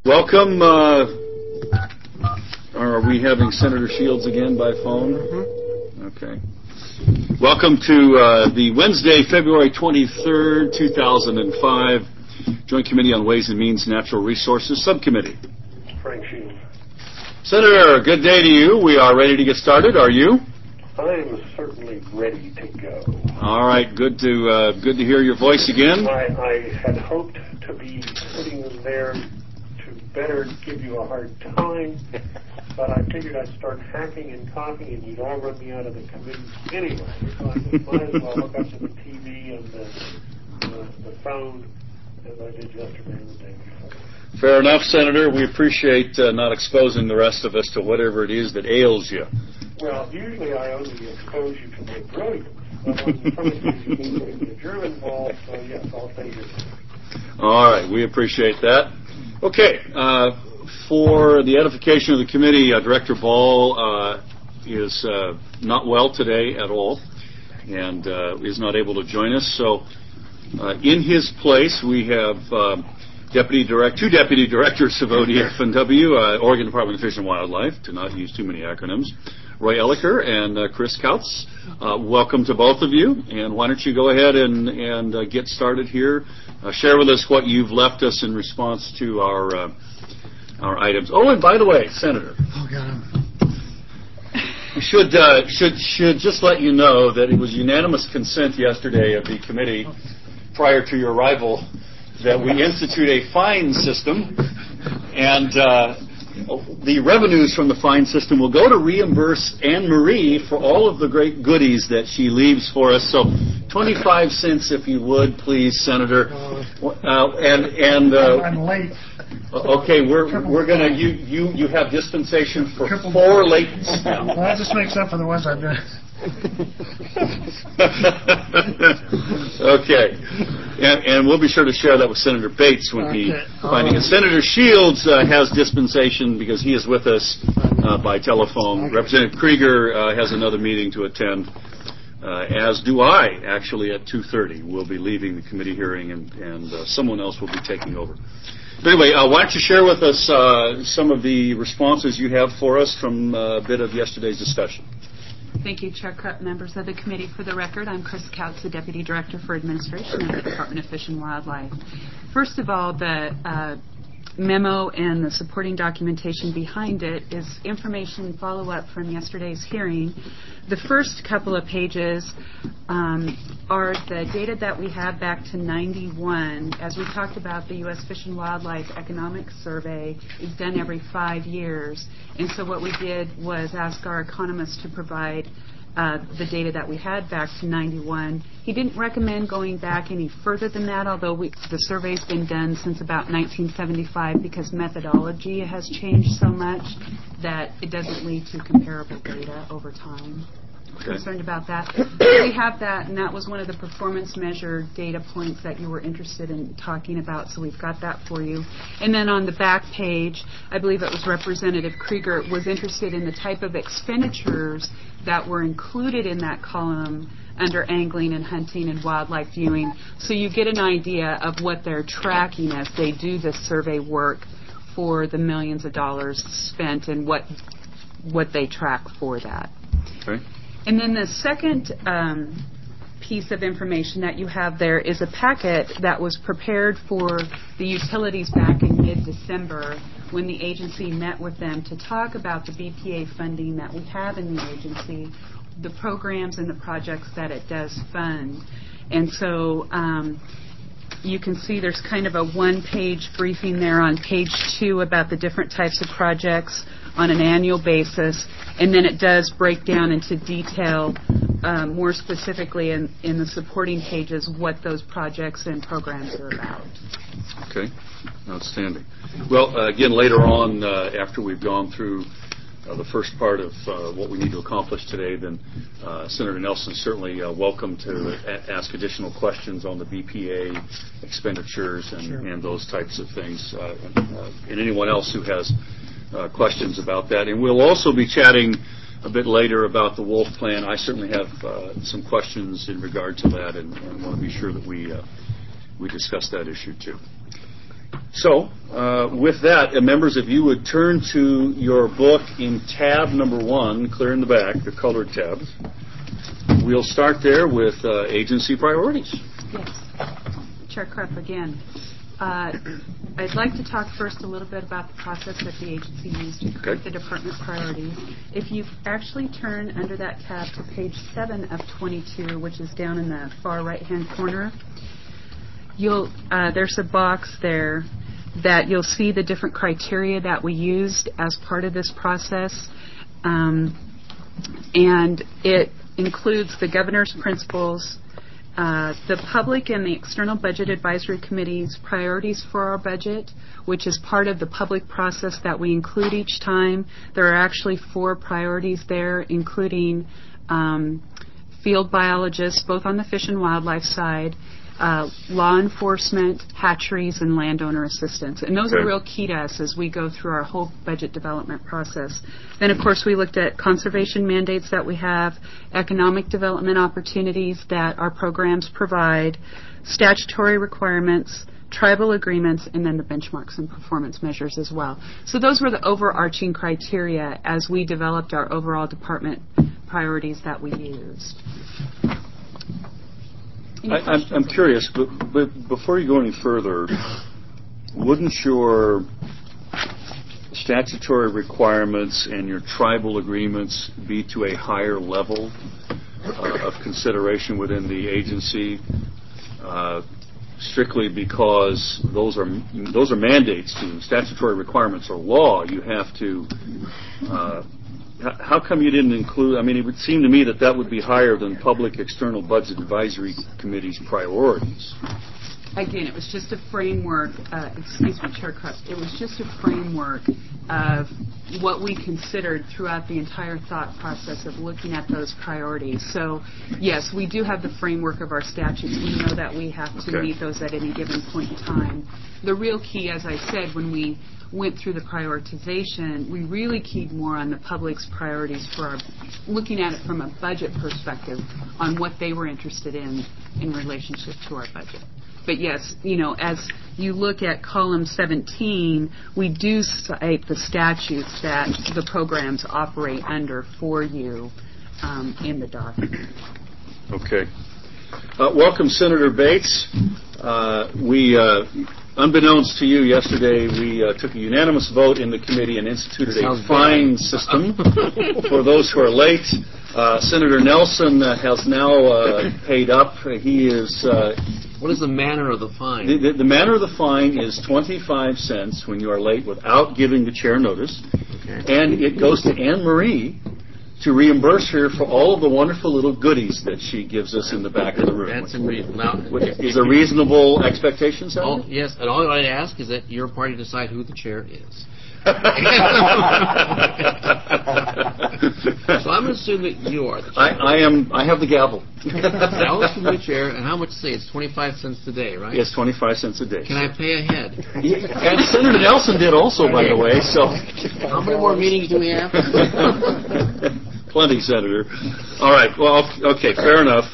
Welcome. Are we having Senator Shields again by phone? Okay. Welcome to the Wednesday, February 23rd, 2005, Joint Committee on Ways and Means Natural Resources Subcommittee. Frank Shields. Senator, good day to you. We are ready to get started. Are you? I am certainly ready to go. All right. Good to hear your voice again. I had hoped to be sitting there to better give you a hard time, but I figured I'd start hacking and coughing and you'd all run me out of the committee anyway. So I just might as well hook up to the TV and the phone as I did yesterday and the day before. Fair enough, Senator. We appreciate not exposing the rest of us to whatever it is that ails you. Well, usually I only expose you to my brilliance, but on some occasions the German ball, so yes, I'll stay here. All right, we appreciate that. Okay, for the edification of the committee, Director Ball is not well today at all and is not able to join us. So in his place, we have two deputy directors of ODF&W, Oregon Department of Fish and Wildlife, to not use too many acronyms, Roy Elliker and Chris Kautz. Welcome to both of you, and why don't you go ahead and get started here. Share with us what you've left us in response to our items. Oh, and by the way, Senator. Oh, God. Should just let you know that it was unanimous consent yesterday of the committee prior to your arrival that we institute a fine system, and the revenues from the fine system will go to reimburse Anne Marie for all of the great goodies that she leaves for us. So 25 cents, if you would, please, Senator. I'm late. Okay, we're gonna you have dispensation for 4 lates now. Well, that just makes up for the ones I've done. Okay, and we'll be sure to share that with Senator Bates when he finding it. Senator Shields has dispensation because he is with us by telephone. Okay. Representative Krieger has another meeting to attend, as do I, actually, at 2:30. We'll be leaving the committee hearing, and someone else will be taking over. But anyway, why don't you share with us some of the responses you have for us from a bit of yesterday's discussion. Thank you, Chair Krupp, members of the committee. For the record, I'm Chris Kautz, the Deputy Director for Administration at the Department of Fish and Wildlife. First of all, the memo and the supporting documentation behind it is information follow-up from yesterday's hearing. The first couple of pages are the data that we have back to 91. As we talked about, the U.S. Fish and Wildlife Economic Survey is done every 5 years. And so what we did was ask our economists to provide the data that we had back to 91. He didn't recommend going back any further than that, although the survey's been done since about 1975 because methodology has changed so much that it doesn't lead to comparable data over time. Okay. Concerned about that. We have that, and that was one of the performance measure data points that you were interested in talking about, so we've got that for you. And then on the back page, I believe it was Representative Krieger was interested in the type of expenditures that were included in that column under angling and hunting and wildlife viewing, so you get an idea of what they're tracking as they do this survey work for the millions of dollars spent and what they track for that. Okay. And then the second piece of information that you have there is a packet that was prepared for the utilities back in mid-December when the agency met with them to talk about the BPA funding that we have in the agency, the programs and the projects that it does fund. And so you can see there's kind of a one-page briefing there on page 2 about the different types of projects on an annual basis, and then it does break down into detail more specifically in the supporting pages what those projects and programs are about. Okay, outstanding. Well, again, later on, after we've gone through the first part of what we need to accomplish today, then Senator Nelson is certainly welcome to ask additional questions on the BPA expenditures and those types of things, and anyone else who has questions about that. And we'll also be chatting a bit later about the Wolf Plan. I certainly have some questions in regard to that, and want to be sure that we discuss that issue too. So, with that, members, if you would turn to your book in tab number 1, clear in the back, the colored tabs. We'll start there with agency priorities. Yes. Chair Krupp again. I'd like to talk first a little bit about the process that the agency used to create the department priorities. If you actually turn under that tab to page 7 of 22, which is down in the far right-hand corner, there's a box there that you'll see the different criteria that we used as part of this process. And it includes the governor's principles, the public and the external budget advisory committee's priorities for our budget, which is part of the public process that we include each time. There are actually 4 priorities there, including field biologists, both on the fish and wildlife side, law enforcement, hatcheries, and landowner assistance. And those are real key to us as we go through our whole budget development process. Then, of course, we looked at conservation mandates that we have, economic development opportunities that our programs provide, statutory requirements, tribal agreements, and then the benchmarks and performance measures as well. So those were the overarching criteria as we developed our overall department priorities that we used. I'm curious, but before you go any further, wouldn't your statutory requirements and your tribal agreements be to a higher level of consideration within the agency, strictly because those are mandates to statutory requirements or law? You have to. How come you didn't include? I mean, it would seem to me that would be higher than Public External Budget Advisory Committee's priorities. Again, it was just a framework. Excuse me, Chair Krupp. It was just a framework of what we considered throughout the entire thought process of looking at those priorities. So, yes, we do have the framework of our statutes. We know that we have to meet those at any given point in time. The real key, as I said, when we went through the prioritization, we really keyed more on the public's priorities for our, looking at it from a budget perspective on what they were interested in relationship to our budget. But yes, as you look at column 17, we do cite the statutes that the programs operate under for you in the document. Okay. Welcome, Senator Bates. Unbeknownst to you, yesterday we took a unanimous vote in the committee and instituted a fine system for those who are late. Senator Nelson has now paid up. He is. What is the manner of the fine? The manner of the fine is 25 cents when you are late without giving the chair notice, and it goes to Anne Marie to reimburse her for all of the wonderful little goodies that she gives us in the back of the room. That's reasonable. Is a reasonable expectation, Senator? Yes, and all I ask is that your party decide who the chair is. So I'm going to assume that you are the chair. I have the gavel. I'll assume the chair, and how much say? It's 25 cents a day, right? Yes, 25 cents a day. Can I pay ahead? And Senator Nelson did also, by the way. So how many more meetings do we have? Plenty, Senator. All right. Well, okay, fair enough.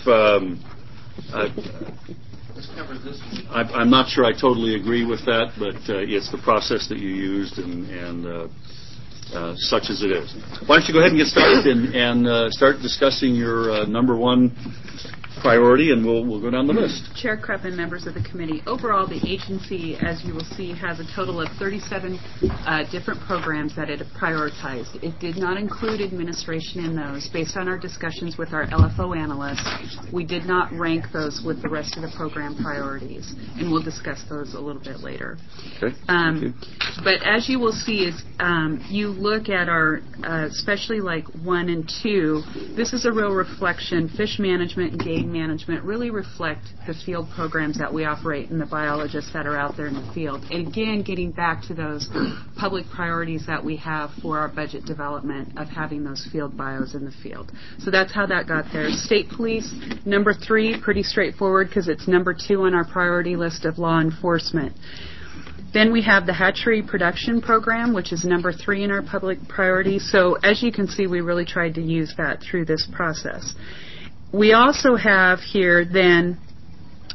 I'm not sure I totally agree with that, but it's the process that you used, and such as it is. Why don't you go ahead and get started and start discussing your number one priority, and we'll go down the list. Chair Krupp and members of the committee, overall the agency, as you will see, has a total of 37 different programs that it prioritized. It did not include administration in those. Based on our discussions with our LFO analysts, we did not rank those with the rest of the program priorities, and we'll discuss those a little bit later. Okay. Thank you. But as you will see, is you look at our, especially like 1 and 2, this is a real reflection. Fish management and game management really reflect the field programs that we operate and the biologists that are out there in the field. And again, getting back to those public priorities that we have for our budget development of having those field bios in the field. So that's how that got there. State police, number 3, pretty straightforward because it's number 2 on our priority list of law enforcement. Then we have the hatchery production program, which is number 3 in our public priorities. So as you can see, we really tried to use that through this process. We also have here then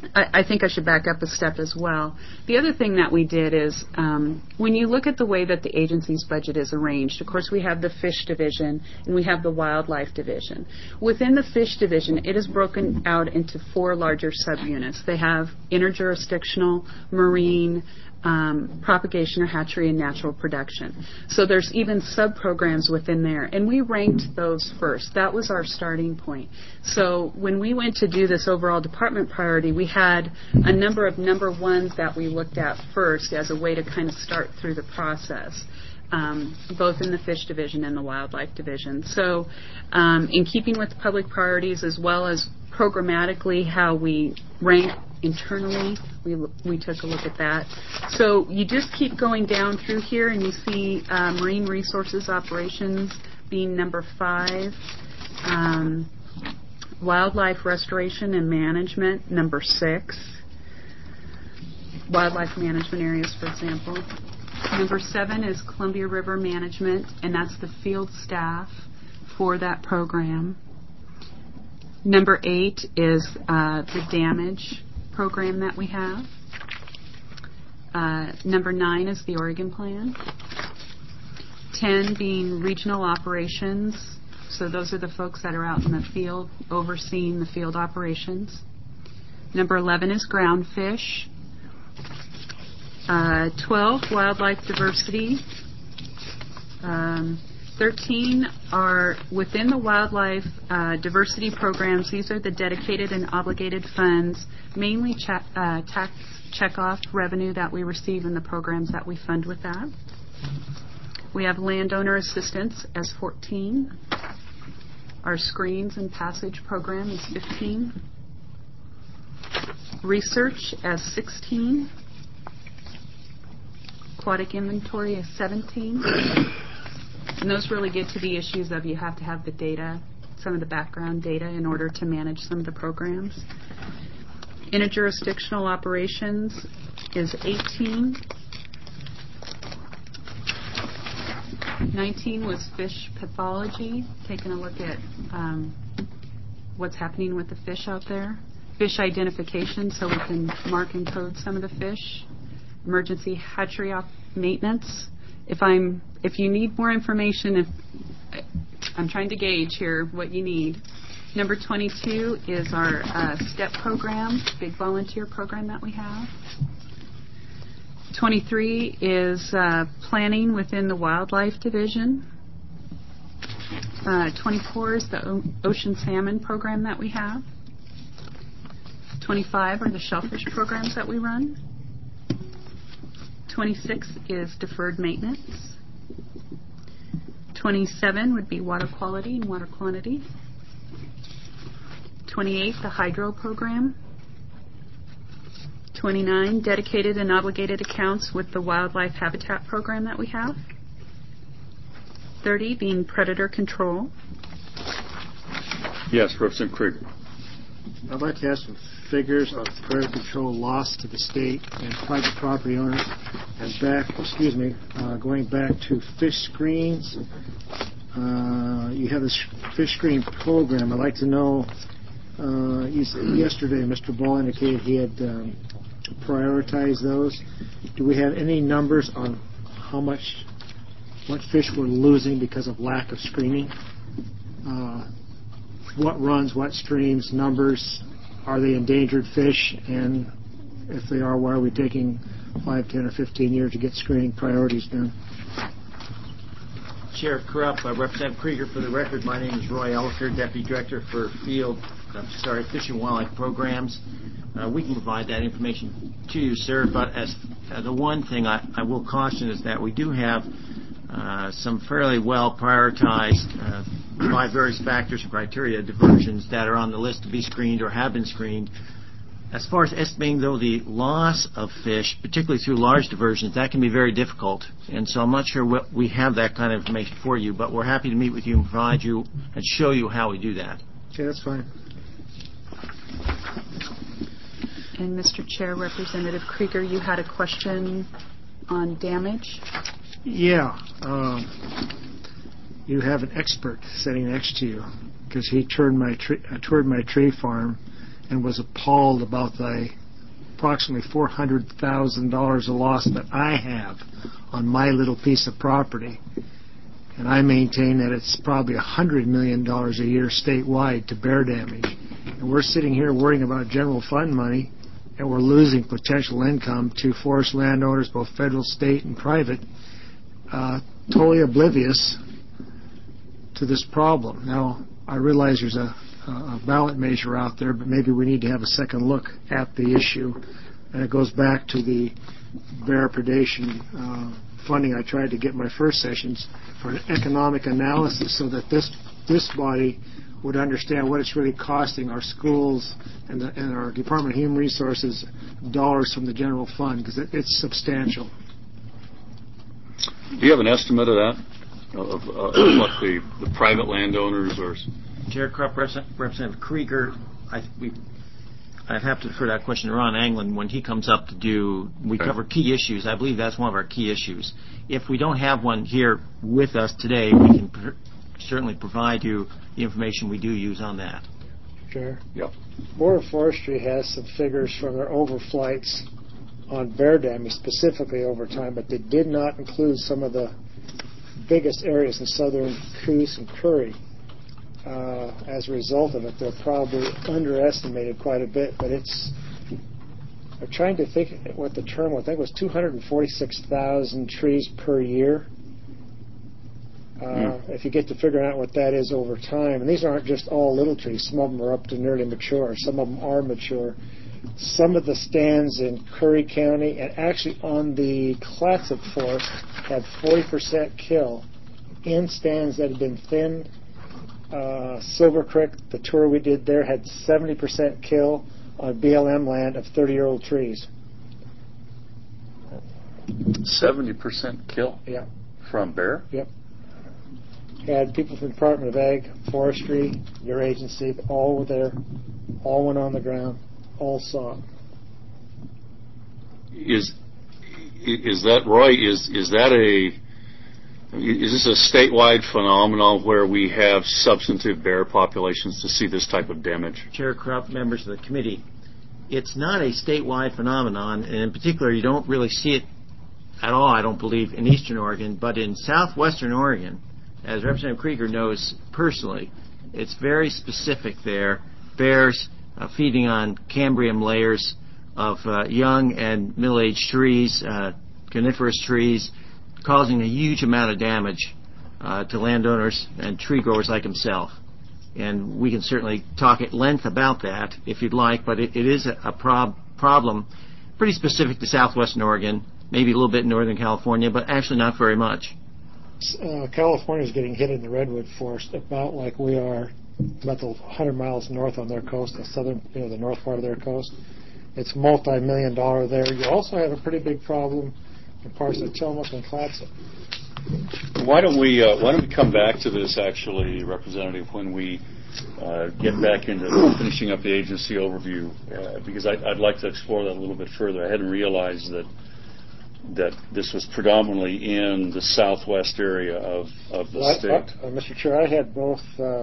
I think I should back up a step as well. The other thing that we did is when you look at the way that the agency's budget is arranged, of course we have the fish division and we have the wildlife division. Within the fish division, it is broken out into 4 larger subunits. They have interjurisdictional, marine, propagation or hatchery, and natural production. So there's even sub-programs within there. And we ranked those first. That was our starting point. So when we went to do this overall department priority, we had a number of number ones that we looked at first as a way to kind of start through the process. Both in the fish division and the wildlife division. So in keeping with public priorities as well as programmatically how we rank internally, we took a look at that. So you just keep going down through here and you see marine resources operations being number 5, wildlife restoration and management number 6, wildlife management areas, for example. Number 7 is Columbia River Management, and that's the field staff for that program. Number 8 is the damage program that we have. Number 9 is the Oregon Plan. 10 being regional operations. So those are the folks that are out in the field overseeing the field operations. Number 11 is ground fish. 12, wildlife diversity. 13 are within the wildlife diversity programs. These are the dedicated and obligated funds, mainly tax checkoff revenue that we receive in the programs that we fund with that. We have landowner assistance as 14. Our screens and passage program is 15. Research as 16. Aquatic inventory is 17. And those really get to the issues of you have to have the data, some of the background data in order to manage some of the programs. Interjurisdictional operations is 18. 19 was fish pathology, taking a look at what's happening with the fish out there. Fish identification, so we can mark and code some of the fish. Emergency hatchery maintenance. If you need more information, I'm trying to gauge here what you need. Number 22 is our STEP program, big volunteer program that we have. 23 is planning within the wildlife division. 24 is the ocean salmon program that we have. 25 are the shellfish programs that we run. 26 is deferred maintenance. 27 would be water quality and water quantity. 28, the hydro program. 29, dedicated and obligated accounts with the wildlife habitat program that we have. 30 being predator control. Yes, Representative Krieger. I'd like to ask some figures on predator control loss to the state and private property owners. And going back to fish screens, you have this fish screen program. I'd like to know, yesterday Mr. Ball indicated he had prioritized those. Do we have any numbers on what fish we're losing because of lack of screening? What runs, what streams, numbers? Are they endangered fish? And if they are, why are we taking 5, 10, or 15 years to get screening priorities done? Sheriff Krupp, Representative Krieger, for the record, my name is Roy Elliker, Deputy Director for Fish and Wildlife Programs. We can provide that information to you, sir, but as the one thing I will caution is that we do have some fairly well prioritized by various factors and criteria diversions that are on the list to be screened or have been screened. As far as estimating, though, the loss of fish, particularly through large diversions, that can be very difficult. And so I'm not sure we have that kind of information for you, but we're happy to meet with you and provide you and show you how we do that. Okay, that's fine. And Mr. Chair, Representative Krieger, you had a question on damage? Yeah. You have an expert sitting next to you because he toured my tree farm, and was appalled about the approximately $400,000 of loss that I have on my little piece of property. And I maintain that it's probably $100 million a year statewide to bear damage. And we're sitting here worrying about general fund money, and we're losing potential income to forest landowners, both federal, state, and private, totally oblivious to this problem. Now, I realize there's a ballot measure out there, but maybe we need to have a second look at the issue. And it goes back to the bear predation funding I tried to get in my first sessions for an economic analysis so that this body would understand what it's really costing our schools and our Department of Human Resources dollars from the general fund, because it's substantial. Do you have an estimate of that, of what the private landowners or... Chair Krupp, Representative Krieger, I'd have to defer that question to Ron Anglin when he comes up to do. We cover key issues. I believe that's one of our key issues. If we don't have one here with us today, we can certainly provide you the information we do use on that. Sure. Yep. Board of Forestry has some figures from their overflights on bear damage, specifically over time, but they did not include some of the biggest areas in southern Coos and Curry. As a result of it, they're probably underestimated quite a bit, but I'm trying to think what the term was. I think it was 246,000 trees per year. If you get to figuring out what that is over time, and these aren't just all little trees, some of them are up to nearly mature, some of them are mature. Some of the stands in Curry County and actually on the Clatsop Forest had 40% kill in stands that had been thinned. Silver Creek, the tour we did there, had 70% kill on BLM land of 30-year-old trees. 70% kill? Yeah. From bear? Yep. Had people from the Department of Ag, Forestry, your agency, all were there, all went on the ground, all saw it. Is that, Roy, is this a statewide phenomenon where we have substantive bear populations to see this type of damage? Chair Krupp, members of the committee, it's not a statewide phenomenon, and in particular, you don't really see it at all, I don't believe, in eastern Oregon, but in southwestern Oregon, as Representative Krieger knows personally, it's very specific there. Bears feeding on cambium layers of young and middle-aged trees, coniferous trees, causing a huge amount of damage to landowners and tree growers like himself. And we can certainly talk at length about that if you'd like, but it is a problem pretty specific to southwestern Oregon, maybe a little bit in northern California, but actually not very much. California is getting hit in the redwood forest about like we are, about 100 miles north on their coast, the southern, the north part of their coast. It's multi-million-dollar there. You also have a pretty big problem in parts of Tillamook and Clatsop. Why don't we come back to this, actually, Representative, when we get back into finishing up the agency overview, because I'd like to explore that a little bit further. I hadn't realized that this was predominantly in the southwest area of the state. Mr. Chair, I had both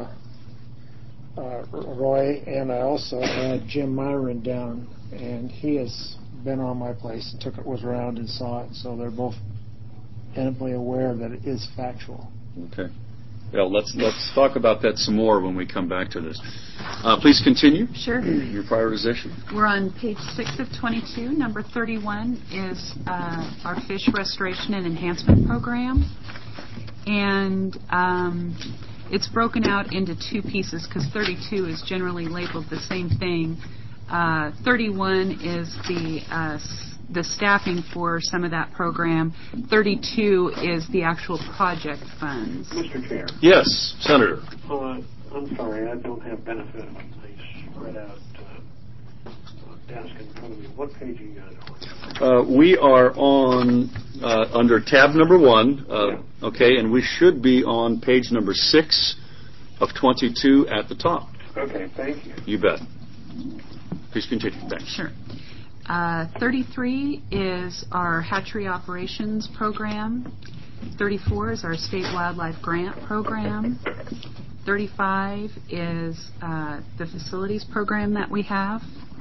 Roy and I also had Jim Myron down, and he has been on my place and was around and saw it, so they're both eminently aware that it is factual. Okay. Well, let's talk about that some more when we come back to this. Please continue. Sure. Your prioritization. We're on page 6 of 22. Number 31 is our fish restoration and enhancement program. And it's broken out into two pieces because 32 is generally labeled the same thing. 31 is the staffing for some of that program. 32 is the actual project funds. Mr. Chair. Yes, Senator. I'm sorry, I don't have benefit of a nice spread out desk in front of me. What page are you guys on? We are on under tab number 1, okay, and we should be on page number 6 of 22 at the top. Okay, thank you. You bet. Please continue. Thanks. Sure. 33 is our hatchery operations program. 34 is our state wildlife grant program. 35 is the facilities program that we have.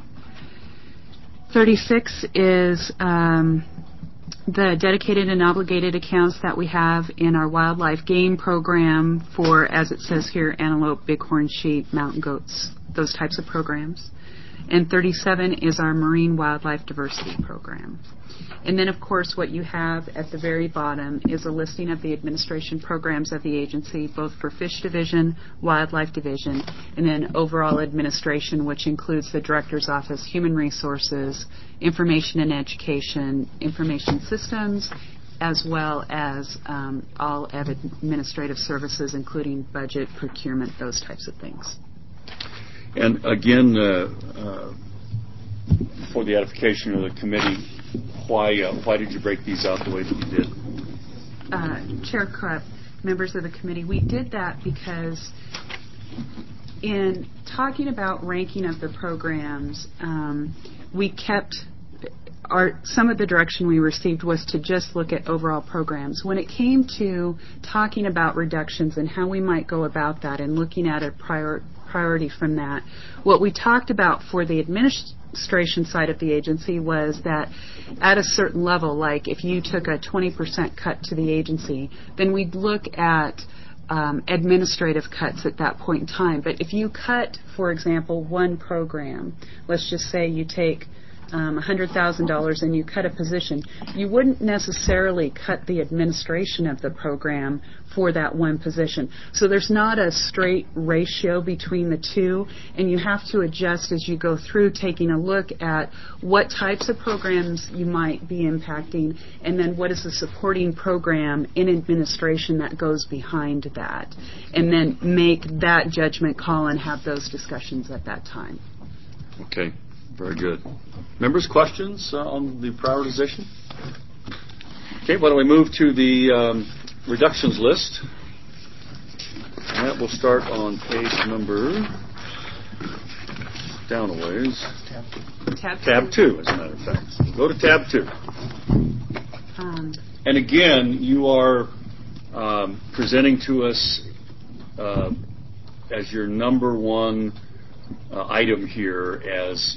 36 is the dedicated and obligated accounts that we have in our wildlife game program for, as it says here, antelope, bighorn sheep, mountain goats, those types of programs. And 37 is our marine wildlife diversity program. And then, of course, what you have at the very bottom is a listing of the administration programs of the agency, both for Fish Division, Wildlife Division, and then overall administration, which includes the Director's Office, Human Resources, Information and Education, Information Systems, as well as all of administrative services, including budget, procurement, those types of things. And again, for the edification of the committee, why did you break these out the way that you did? Chair Krupp, members of the committee, we did that because in talking about ranking of the programs, we kept some of the direction we received was to just look at overall programs. When it came to talking about reductions and how we might go about that and looking at a priority from that, what we talked about for the administration side of the agency was that at a certain level, like if you took a 20% cut to the agency, then we'd look at administrative cuts at that point in time. But if you cut, for example, one program, let's just say you take $100,000 and you cut a position, you wouldn't necessarily cut the administration of the program for that one position. So there's not a straight ratio between the two, and you have to adjust as you go through, taking a look at what types of programs you might be impacting, and then what is the supporting program in administration that goes behind that, and then make that judgment call and have those discussions at that time. Okay. Very good. Members, questions on the prioritization? Okay, why don't we move to the reductions list. And that will start on page number, down a ways. Tab 2, as a matter of fact. Go to tab 2. And again, you are presenting to us as your number one item here as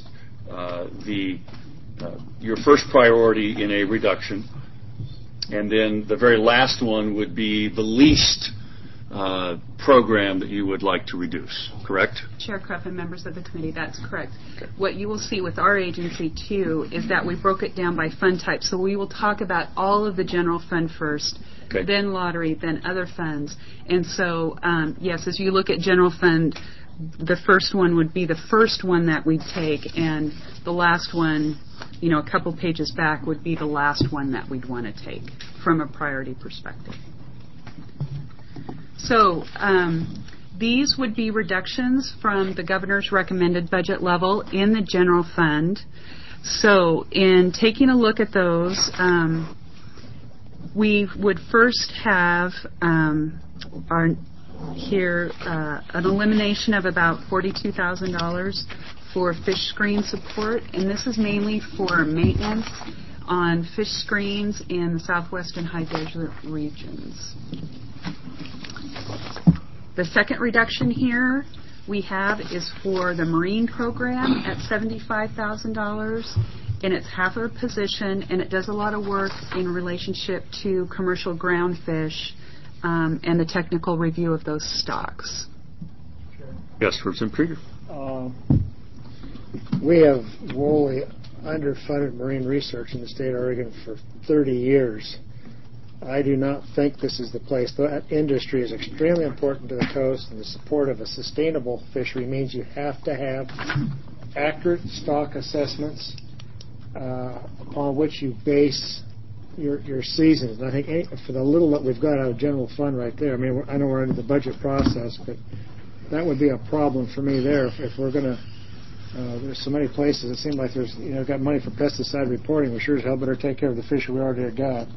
your first priority in a reduction, and then the very last one would be the least program that you would like to reduce, correct? Chair Krupp and members of the committee, that's correct. Okay. What you will see with our agency, too, is that we broke it down by fund type. So we will talk about all of the general fund first, okay, then lottery, then other funds. And so, yes, as you look at general fund, the first one would be the first one that we'd take, and the last one, a couple pages back, would be the last one that we'd want to take from a priority perspective. So these would be reductions from the governor's recommended budget level in the general fund. So in taking a look at those, we would first have an elimination of about $42,000 for fish screen support, and this is mainly for maintenance on fish screens in the southwest and high desert regions. The second reduction here we have is for the marine program at $75,000, and it's half of a position, and it does a lot of work in relationship to commercial ground fish and the technical review of those stocks. Yes, Representative Krieger. We have woefully underfunded marine research in the state of Oregon for 30 years. I do not think this is the place. That industry is extremely important to the coast, and the support of a sustainable fishery means you have to have accurate stock assessments upon which you base your seasons. And I think for the little that we've got out of general fund right there, I mean, I know we're into the budget process, but that would be a problem for me there. If we're going to, there's so many places, it seems like there's, got money for pesticide reporting. We sure as hell better take care of the fish we already got.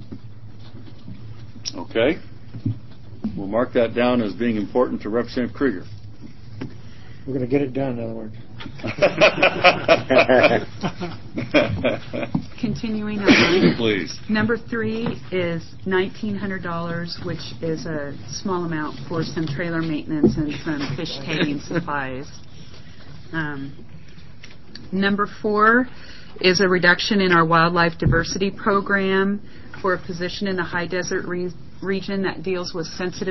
Okay. We'll mark that down as being important to Representative Krieger. We're going to get it done, in other words. Continuing on. Please. Number 3 is $1,900, which is a small amount for some trailer maintenance and some fish tagging supplies. Number 4 is a reduction in our wildlife diversity program for a position in the high desert region that deals with sensitive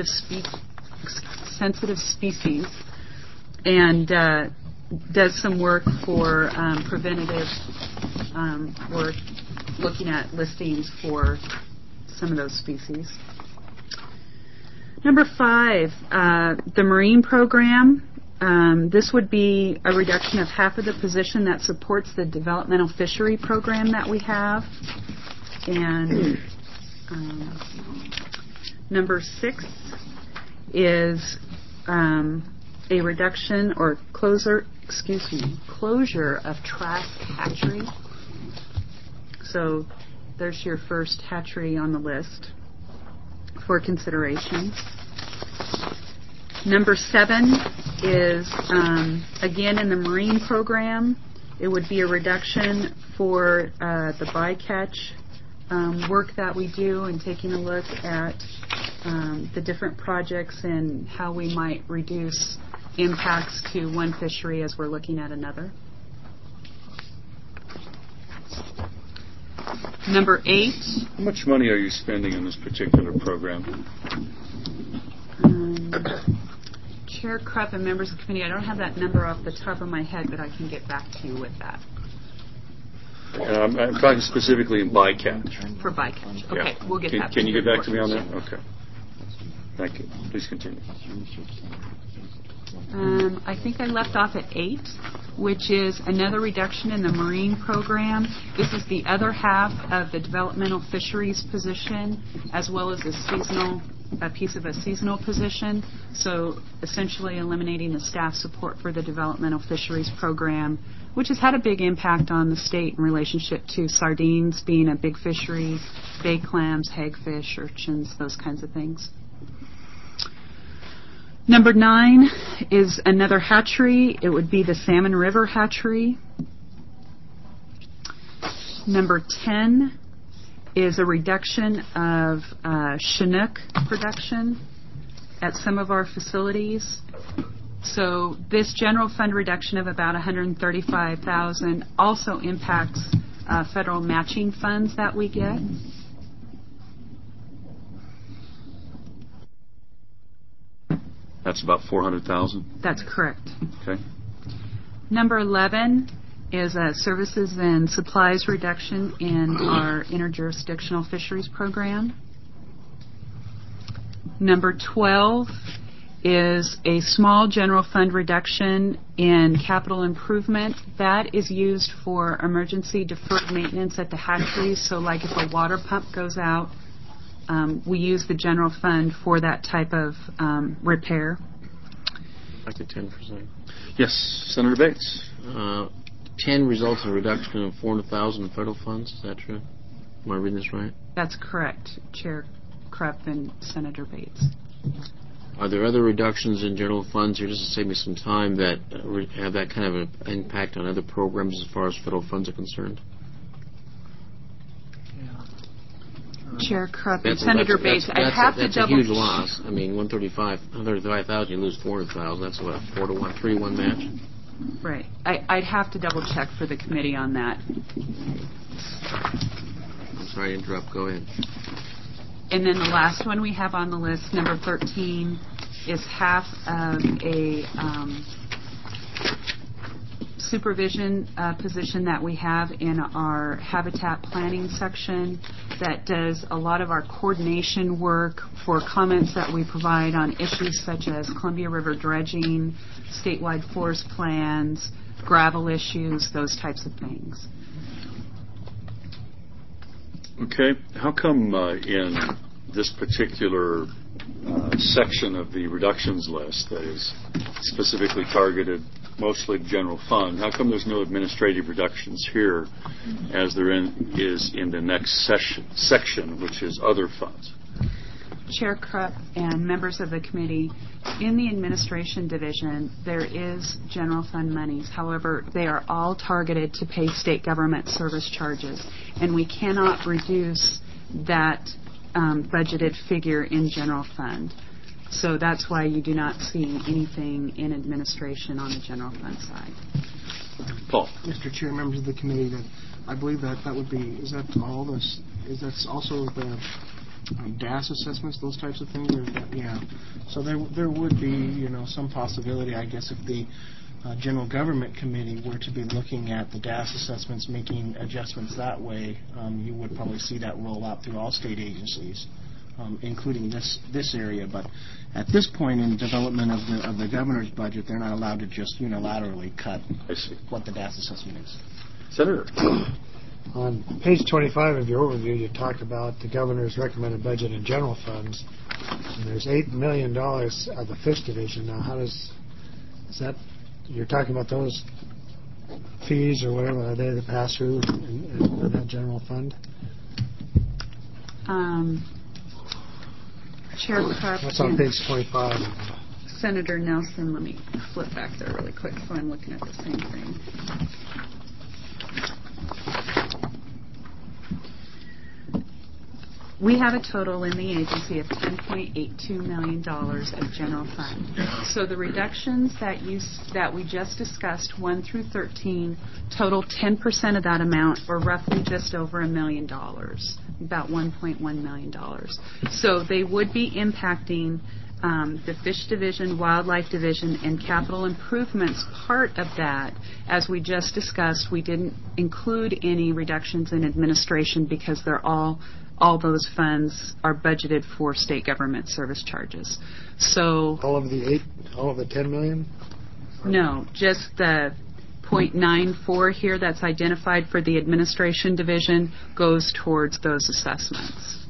species and does some work for preventative work, looking at listings for some of those species. Number 5, the marine program. This would be a reduction of half of the position that supports the developmental fishery program that we have. And number 6 is a reduction or closure of Trask Hatchery. So there's your first hatchery on the list for consideration. Number 7 is, again, in the marine program. It would be a reduction for the bycatch work that we do and taking a look at the different projects and how we might reduce impacts to one fishery as we're looking at another. Number 8. How much money are you spending on this particular program? Chair Krupp and members of the committee, I don't have that number off the top of my head, but I can get back to you with that. I'm talking specifically in bycatch. For bycatch. Okay, Yeah. we'll get that. Can you get back to me on that? Okay. Thank you. Please continue. I think I left off at 8, which is another reduction in the marine program. This is the other half of the developmental fisheries position, as well as a piece of a seasonal position. So essentially eliminating the staff support for the developmental fisheries program, which has had a big impact on the state in relationship to sardines being a big fishery, bay clams, hagfish, urchins, those kinds of things. Number 9 is another hatchery. It would be the Salmon River Hatchery. Number 10 is a reduction of Chinook production at some of our facilities. So this general fund reduction of about $135,000 also impacts federal matching funds that we get. That's about $400,000. That's correct. Okay. Number 11 is a services and supplies reduction in our interjurisdictional fisheries program. Number 12 is a small general fund reduction in capital improvement. That is used for emergency deferred maintenance at the hatcheries. So like if a water pump goes out, we use the general fund for that type of repair. Back to 10%. Yes, Senator Bates. 10 results in a reduction of $400,000 in federal funds. Is that true? Am I reading this right? That's correct, Chair Krupp and Senator Bates. Are there other reductions in general funds here, just to save me some time, that have that kind of an impact on other programs as far as federal funds are concerned? Chair Krupp and Senator Bates, I'd have to double. That's a huge loss. I mean, $135,000, you lose $400,000. That's what, 4-to-1, 3-to-1 match? Right. I'd have to double check for the committee on that. I'm sorry to interrupt. Go ahead. And then the last one we have on the list, number 13, is half of a supervision position that we have in our habitat planning section that does a lot of our coordination work for comments that we provide on issues such as Columbia River dredging, statewide forest plans, gravel issues, those types of things. Okay. How come in this particular section of the reductions list that is specifically targeted mostly general fund, how come there's no administrative reductions here as there is in the next section, which is other funds? Chair Krupp and members of the committee, in the administration division, there is general fund monies. However, they are all targeted to pay state government service charges, and we cannot reduce that budgeted figure in general fund. So that's why you do not see anything in administration on the general fund side. Paul. Mr. Chair, members of the committee, that I believe that would be, is that all this, is that also the DAS assessments, those types of things? Or that, yeah. So there would be, some possibility, I guess, if the General Government Committee were to be looking at the DAS assessments, making adjustments that way, you would probably see that roll out through all state agencies, including this area. But at this point in development of the governor's budget, they're not allowed to just unilaterally cut what the DAS assessment is. Senator. On page 25 of your overview, you talk about the governor's recommended budget in general funds, and there's $8 million of the Fish Division. Now, how is that? You're talking about those fees or whatever, are they the pass-through in that general fund? Chair Krupp. That's on page 25. Senator Nelson, let me flip back there really quick so I'm looking at the same thing. We have a total in the agency of $10.82 million of general fund. So the reductions that we just discussed, 1 through 13, total 10% of that amount, or roughly just over $1 million, about $1.1 million. So they would be impacting the Fish Division, Wildlife Division, and Capital Improvements part of that. As we just discussed, we didn't include any reductions in administration because they're all those funds are budgeted for state government service charges. So all of the 10 million? No, just the 0.94 here that's identified for the administration division goes towards those assessments.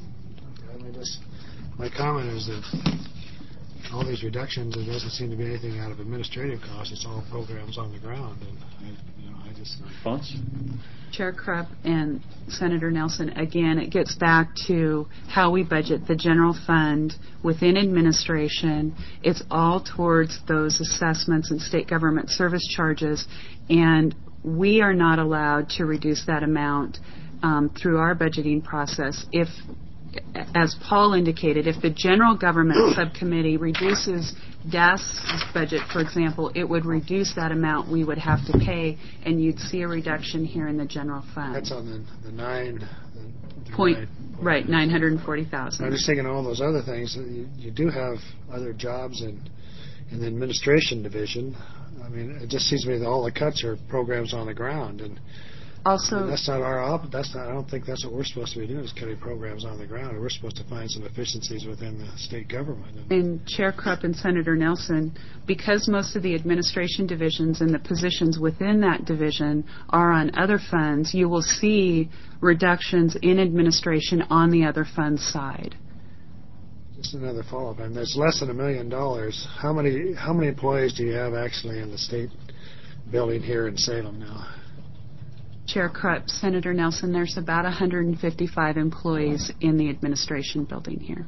My comment is that all these reductions, there doesn't seem to be anything out of administrative costs. It's all programs on the ground, and I just. Response? Chair Krupp and Senator Nelson, again, it gets back to how we budget the general fund within administration. It's all towards those assessments and state government service charges, and we are not allowed to reduce that amount through our budgeting process. If, as Paul indicated, if the General Government Subcommittee reduces DAS's budget, for example, it would reduce that amount we would have to pay, and you'd see a reduction here in the general fund. That's on the 9. Right, $940,000. I'm just thinking all those other things. You do have other jobs in the administration division. I mean, it just seems to me that all the cuts are programs on the ground, and also, that's not our I don't think that's what we're supposed to be doing, is cutting programs on the ground. We're supposed to find some efficiencies within the state government. And Chair Krupp and Senator Nelson, because most of the administration divisions and the positions within that division are on other funds, you will see reductions in administration on the other fund side. Just another follow-up. And there's less than $1 million. How many employees do you have actually in the state building here in Salem now? Chair Krupp, Senator Nelson, there's about 155 employees in the administration building here.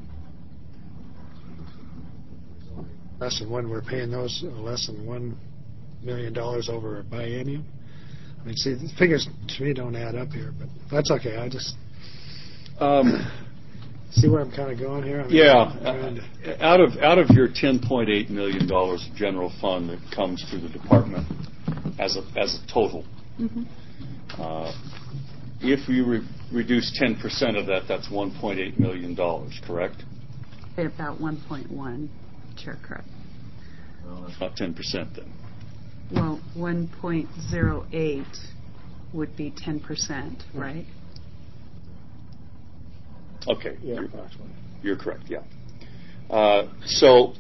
Less than one. We're paying those less than $1 million over a biennium. I mean, see, the figures to me don't add up here, but that's okay. I just see where I'm kind of going here. Out of your $10.8 million of general fund that comes through the department as a total. Mm-hmm. If you reduce 10% of that, that's $1.8 million, correct? About 1.1, Chair Krupp. Well, that's not 10% then. Well, 1.08 would be 10%, right? Okay, you're correct, yeah. So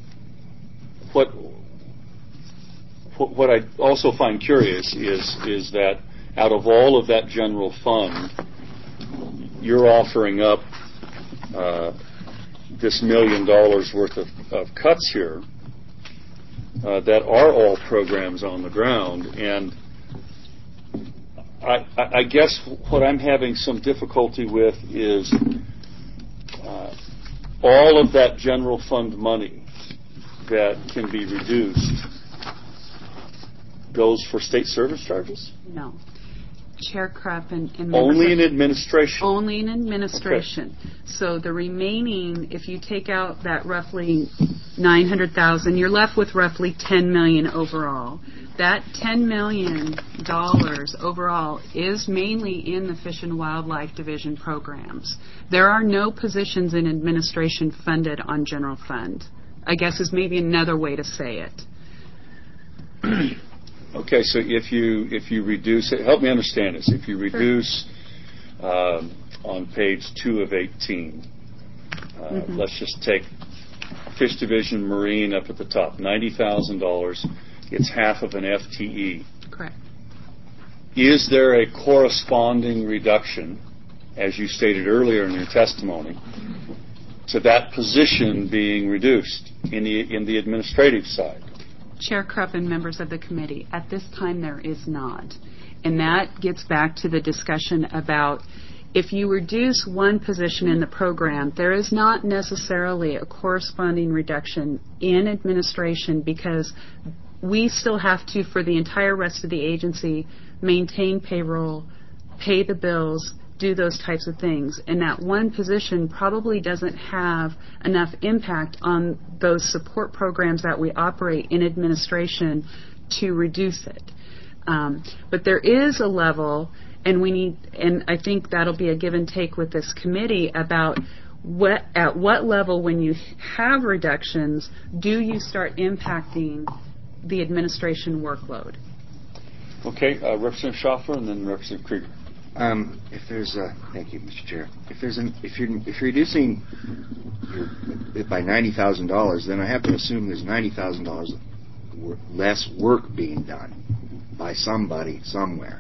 what I also find curious is that out of all of that general fund, you're offering up this $1 million worth of cuts here that are all programs on the ground. And I guess what I'm having some difficulty with is all of that general fund money that can be reduced goes for state service charges? No. Chair Krupp and members Only in administration? Only in administration. Okay. So the remaining, if you take out that roughly $900,000, you're left with roughly $10 million overall. That $10 million overall is mainly in the Fish and Wildlife Division programs. There are no positions in administration funded on general fund, I guess is maybe another way to say it. Okay, so if you reduce it, help me understand this. If you reduce on page 2 of 18, let's just take Fish Division Marine up at the top, $90,000. It's half of an FTE. Correct. Is there a corresponding reduction, as you stated earlier in your testimony, to that position being reduced in the administrative side? Chair Krupp and members of the committee, at this time there is not. And that gets back to the discussion about if you reduce one position in the program, there is not necessarily a corresponding reduction in administration because we still have to, for the entire rest of the agency, maintain payroll, pay the bills, do those types of things. And that one position probably doesn't have enough impact on those support programs that we operate in administration to reduce it. But there is a level, and I think that'll be a give and take with this committee about at what level, when you have reductions, do you start impacting the administration workload? Okay, Representative Schaffler and then Representative Krieger. Thank you, Mr. Chair. If you're reducing it by $90,000, then I have to assume there's $90,000 less work being done by somebody somewhere.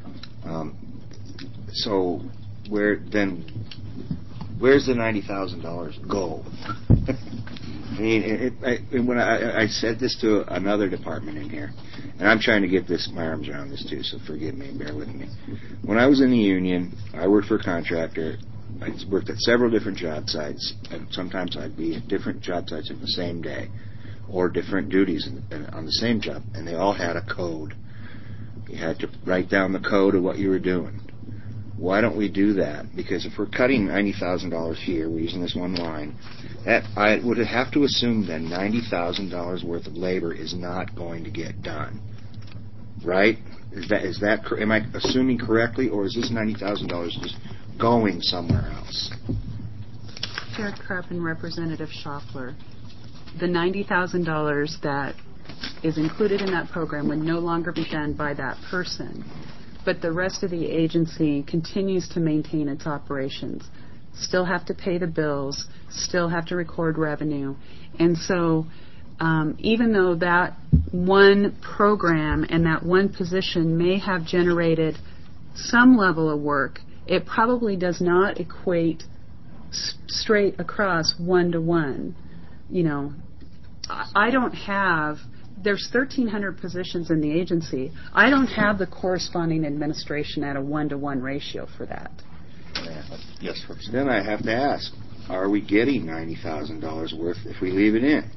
So where's the $90,000 go? I mean, when I said this to another department in here, and I'm trying to get my arms around this too, so forgive me and bear with me. When I was in the union, I worked for a contractor. I worked at several different job sites, and sometimes I'd be at different job sites in the same day, or different duties on the same job, and they all had a code. You had to write down the code of what you were doing. Why don't we do that? Because if we're cutting $90,000 here, we're using this one line, I would have to assume then $90,000 worth of labor is not going to get done. Right? Am I assuming correctly, or is this $90,000 just going somewhere else? Chair Krupp and Representative Schaffler, the $90,000 that is included in that program would no longer be done by that person. But the rest of the agency continues to maintain its operations, still have to pay the bills, still have to record revenue. And so even though that one program and that one position may have generated some level of work, it probably does not equate straight across one-to-one. You know, I don't have... There's 1,300 positions in the agency. I don't have the corresponding administration at a 1-to-1 ratio for that. Yes, then I have to ask, are we getting $90,000 worth if we leave it in?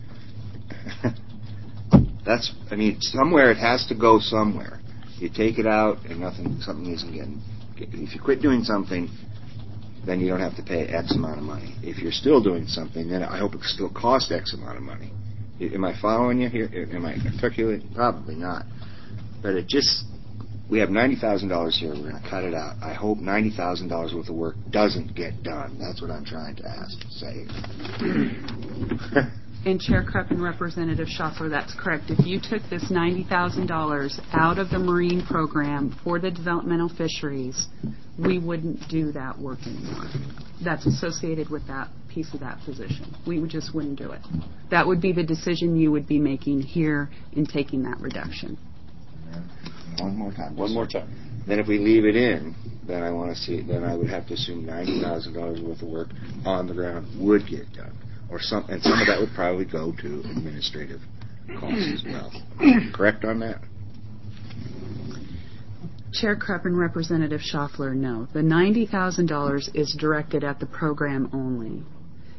Somewhere it has to go somewhere. You take it out and something isn't getting... If you quit doing something, then you don't have to pay X amount of money. If you're still doing something, then I hope it still costs X amount of money. Am I following you here? Am I articulating? Probably not. But we have $90,000 here. We're going to cut it out. I hope $90,000 worth of work doesn't get done. That's what I'm trying to say. And Chair Krupp and Representative Schaffler, that's correct. If you took this $90,000 out of the Marine program for the developmental fisheries, we wouldn't do that work anymore. That's associated with that piece of that position. We just wouldn't do it. That would be the decision you would be making here in taking that reduction. One more time. Then if we leave it in, then I would have to assume $90,000 worth of work on the ground would get done. And some of that would probably go to administrative costs as well. Correct on that? Chair Krupp and Representative Schaffler, no. The $90,000 is directed at the program only.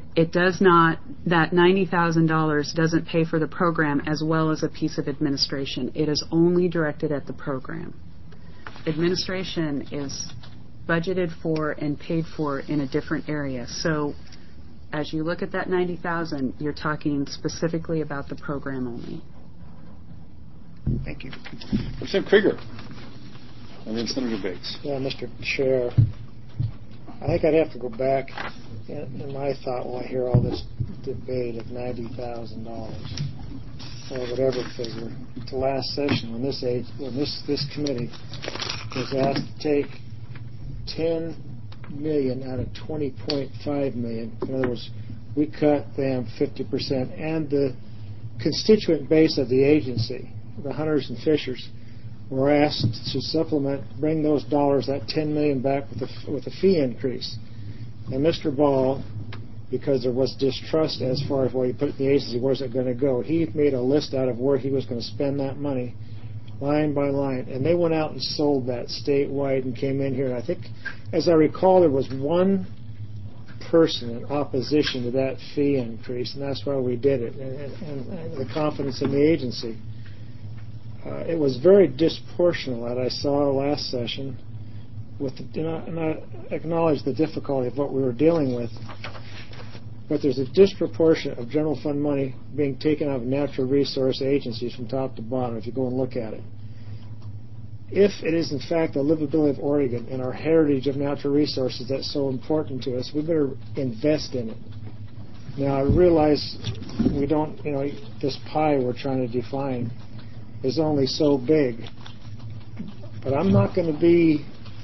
It does not, that $90,000 doesn't pay for the program as well as a piece of administration. It is only directed at the program. Administration is budgeted for and paid for in a different area. So as you look at that $90,000, you're talking specifically about the program only. Thank you. Representative Krieger. And then Senator Bates. Yeah, Mr. Chair, I think I'd have to go back in my thought when I hear all this debate of $90,000 or whatever figure to last session when this committee was asked to take $10 million out of $20.5 million. In other words, we cut them 50%, and the constituent base of the agency, the hunters and fishers, were asked to supplement, bring those dollars, that $10 million back with a fee increase. And Mr. Ball, because there was distrust as far as where he put it in the agency, where's it going to go, he made a list out of where he was going to spend that money, line by line. And they went out and sold that statewide and came in here. And I think, as I recall, there was one person in opposition to that fee increase, and that's why we did it, and the confidence in the agency. It was very disproportional that I saw last session. And I acknowledge the difficulty of what we were dealing with, but there's a disproportion of general fund money being taken out of natural resource agencies from top to bottom, if you go and look at it. If it is, in fact, the livability of Oregon and our heritage of natural resources that's so important to us, we better invest in it. Now, I realize we don't, this pie we're trying to define is only so big, but I'm not going to be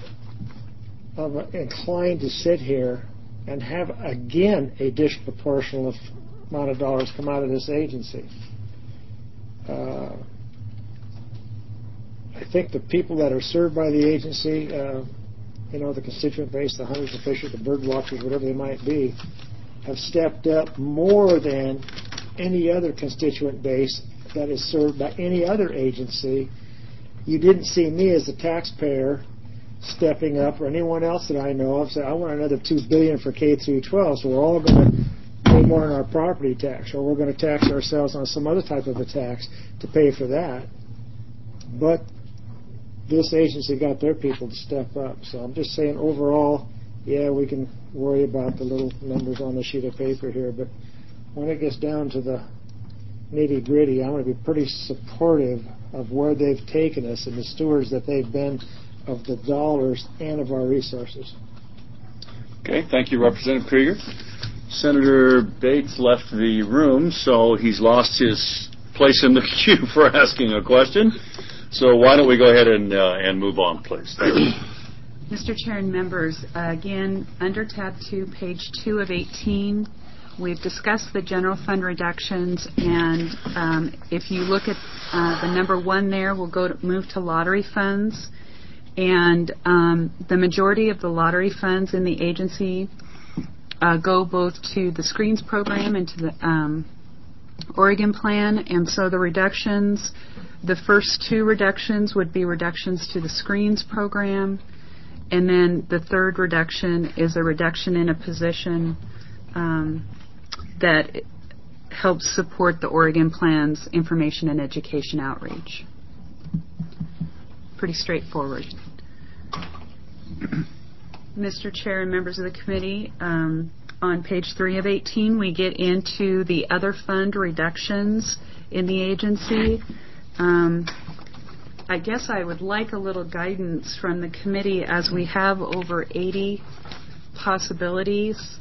inclined to sit here and have, again, a disproportionate amount of dollars come out of this agency. I think the people that are served by the agency, the constituent base, the hunters, the fishers, the bird watchers, whatever they might be, have stepped up more than any other constituent base that is served by any other agency. You didn't see me as a taxpayer stepping up, or anyone else that I know of say, I want another $2 billion for K through 12, so we're all going to pay more on our property tax, or we're going to tax ourselves on some other type of a tax to pay for that. But this agency got their people to step up. So I'm just saying, overall, yeah, we can worry about the little numbers on the sheet of paper here, but when it gets down to the nitty-gritty, I'm going to be pretty supportive of where they've taken us and the stewards that they've been of the dollars and of our resources. Okay, thank you, Representative Krieger. Senator Bates left the room, so he's lost his place in the queue for asking a question. So why don't we go ahead and move on, please. Thank you. Mr. Chair and members, again, under tab 2, page 2 of 18, we've discussed the general fund reductions, and if you look at the number 1 there, we'll move to lottery funds. And the majority of the lottery funds in the agency go both to the Screens program and to the Oregon plan. And so the reductions, the first 2 reductions would be reductions to the Screens program. And then the third reduction is a reduction in a position that helps support the Oregon plan's information and education outreach. Pretty straightforward. Mr. Chair and members of the committee, on page 3 of 18, we get into the other fund reductions in the agency. I guess I would like a little guidance from the committee, as we have over 80 possibilities,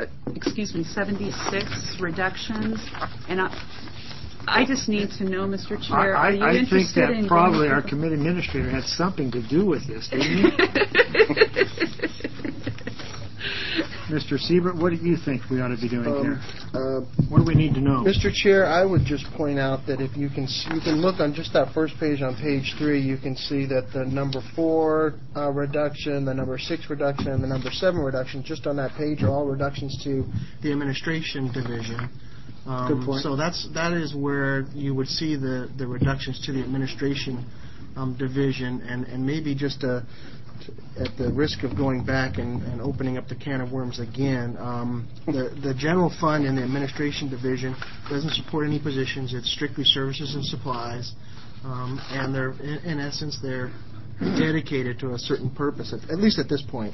76 reductions, and I just need to know, Mr. Chair, are you interested in... I think that probably our committee administrator had something to do with this, didn't he? Mr. Siebert, what do you think we ought to be doing here? What do we need to know? Mr. Chair, I would just point out that if you can look on just that first page on page 3, you can see that the number 4 reduction, the number 6 reduction, and the number 7 reduction just on that page are all reductions to the administration division. Good point. So that is where you would see the reductions to the administration division, and maybe just a at the risk of going back and opening up the can of worms again, the general fund in the administration division doesn't support any positions. It's strictly services and supplies, and they're in essence they're dedicated to a certain purpose. At least at this point.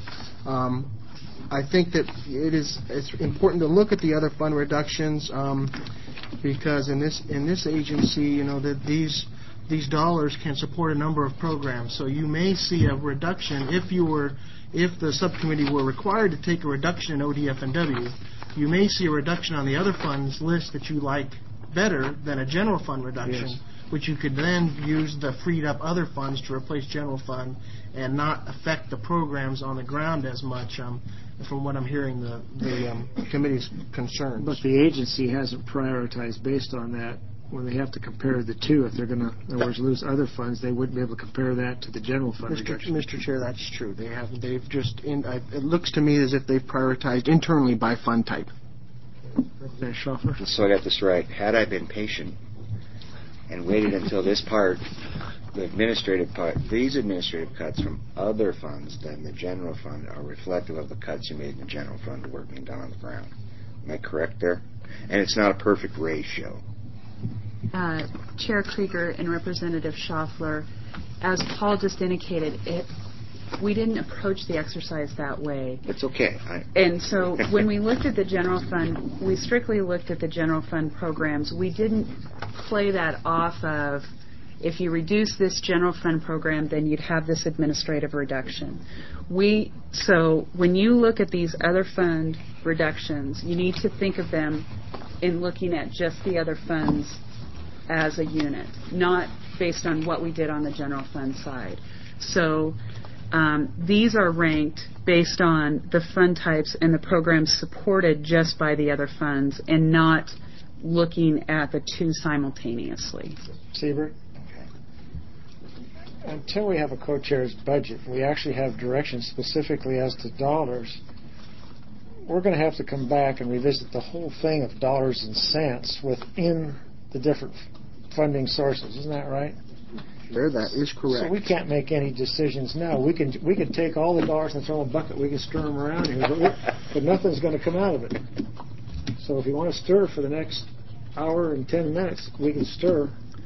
I think that it's important to look at the other fund reductions because in this agency, that these dollars can support a number of programs. So you may see a reduction if the subcommittee were required to take a reduction in ODF&W. You may see a reduction on the other funds list that you like better than a general fund reduction. Yes. Which you could then use the freed up other funds to replace general fund and not affect the programs on the ground as much. From what I'm hearing, the committee's concerns. But the agency hasn't prioritized based on that. When they have to compare the two, if they're going to, in other words, lose other funds, they wouldn't be able to compare that to the general fund reduction. Mr. Chair, that's true. They haven't. They've just. It looks to me as if they've prioritized internally by fund type. So I got this right. Had I been patient and waited until this part, the administrative part, these administrative cuts from other funds than the general fund are reflective of the cuts you made in the general fund working down on the ground. Am I correct there? And it's not a perfect ratio. Chair Krieger and Representative Schaffler, as Paul just indicated, we didn't approach the exercise that way. It's okay. And so when we looked at the general fund, we strictly looked at the general fund programs. We didn't play that off of, if you reduce this general fund program, then you'd have this administrative reduction. So when you look at these other fund reductions, you need to think of them in looking at just the other funds as a unit, not based on what we did on the general fund side. So these are ranked based on the fund types and the programs supported just by the other funds and not looking at the two simultaneously. Siebert? Until we have a co-chair's budget, we actually have direction specifically as to dollars. We're going to have to come back and revisit the whole thing of dollars and cents within the different funding sources. Isn't that right? Sure, that is correct. So we can't make any decisions now. We can take all the dollars and throw in a bucket. We can stir them around here, but nothing's going to come out of it. So if you want to stir for the next hour and 10 minutes, we can stir.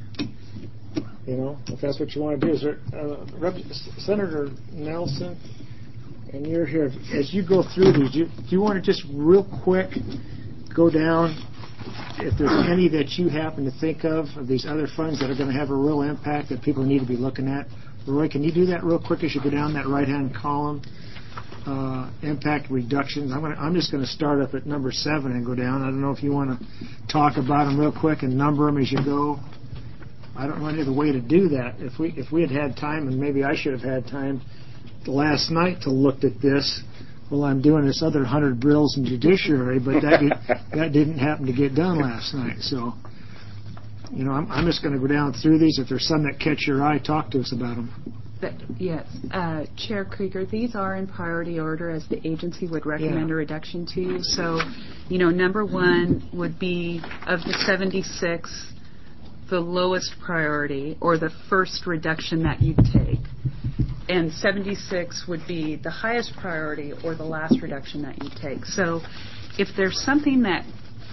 If that's what you want to do. Is there, Senator Nelson, and you're here. As you go through these, do you want to just real quick go down, if there's any that you happen to think of these other funds that are going to have a real impact that people need to be looking at? Roy, can you do that real quick as you go down that right-hand column? Impact reductions. I'm just going to start up at number 7 and go down. I don't know if you want to talk about them real quick and number them as you go. I don't know any other way to do that. If we had time, and maybe I should have had time last night to look at this while I'm doing this other 100 drills in judiciary, but that didn't happen to get done last night. So, I'm just going to go down through these. If there's some that catch your eye, talk to us about them. Yes. Chair Krieger, these are in priority order as the agency would recommend a reduction to you. So, number 1 would be of the 76, the lowest priority or the first reduction that you'd take. And 76 would be the highest priority or the last reduction that you take. So if there's something that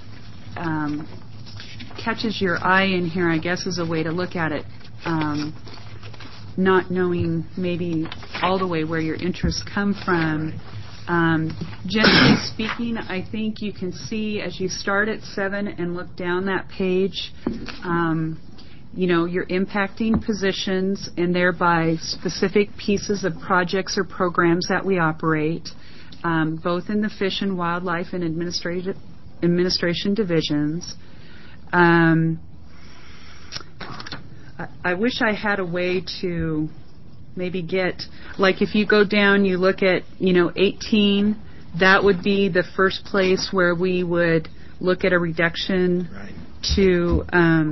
catches your eye in here, I guess is a way to look at it, not knowing maybe all the way where your interests come from. Generally speaking, I think you can see as you start at 7 and look down that page, you're impacting positions and thereby specific pieces of projects or programs that we operate, both in the Fish and Wildlife and Administration divisions. I wish I had a way to maybe get, like if you go down, you look at, 18, that would be the first place where we would look at a reduction to,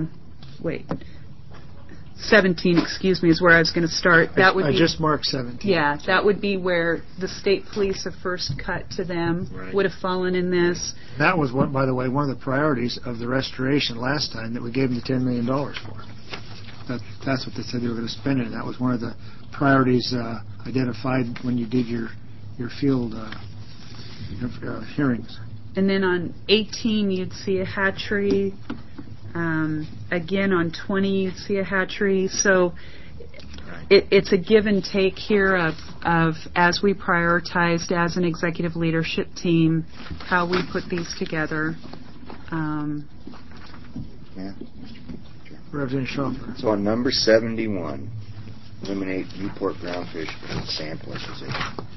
17, is where I was going to start. That would I just marked 17. Yeah, that would be where the state police, a first cut to them would have fallen in this. That was, by the way, one of the priorities of the restoration last time that we gave them the $10 million for. That's what they said they were going to spend it, and that was one of the priorities identified when you did your field hearings. And then on 18, you'd see a hatchery. Again, on 20, you'd see a hatchery. So it's a give and take here of as we prioritized as an executive leadership team, how we put these together. Yeah. Representative Schoffer. So on number 71, eliminate Newport groundfish from the sample position.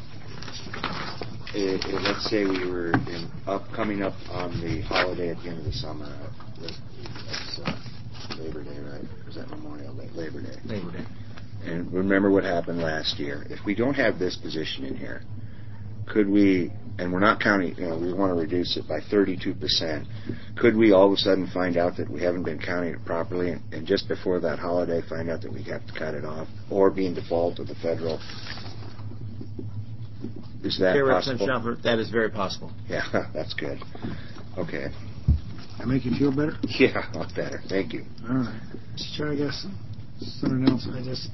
Let's say we were coming up on the holiday at the end of the summer. That's Labor Day, right? Or is that Memorial Day? Labor Day. Labor Day. And remember what happened last year. If we don't have this position in here, could we, and we're not counting, we want to reduce it by 32%, could we all of a sudden find out that we haven't been counting it properly and just before that holiday find out that we have to cut it off or be in default of the federal? Is that possible? Schoffer, that is very possible. Yeah, that's good. Okay. That make you feel better? Yeah, a lot better. Thank you. All right. Mr. Chair, I guess something else. I just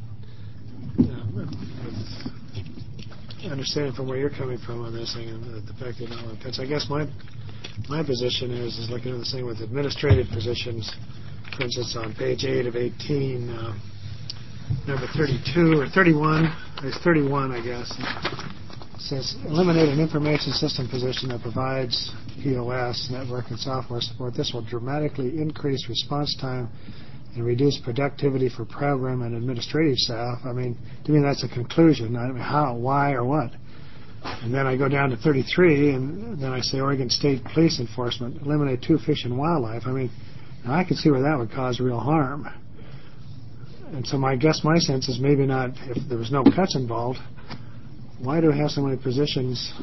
understand from where you're coming from on this thing and the fact that no pets. I guess my position is looking at the same with administrative positions. For instance, on page 8 of 18, number 32 or 31. There's 31, I guess. It says eliminate an information system position that provides POS, network, and software support. This will dramatically increase response time and reduce productivity for program and administrative staff. I mean, to me, that's a conclusion. I mean, how, why, or what? And then I go down to 33, and then I say Oregon State Police Enforcement, eliminate 2 fish and wildlife. I mean, now I can see where that would cause real harm. And so my sense is maybe not, if there was no cuts involved, why do we have so many positions,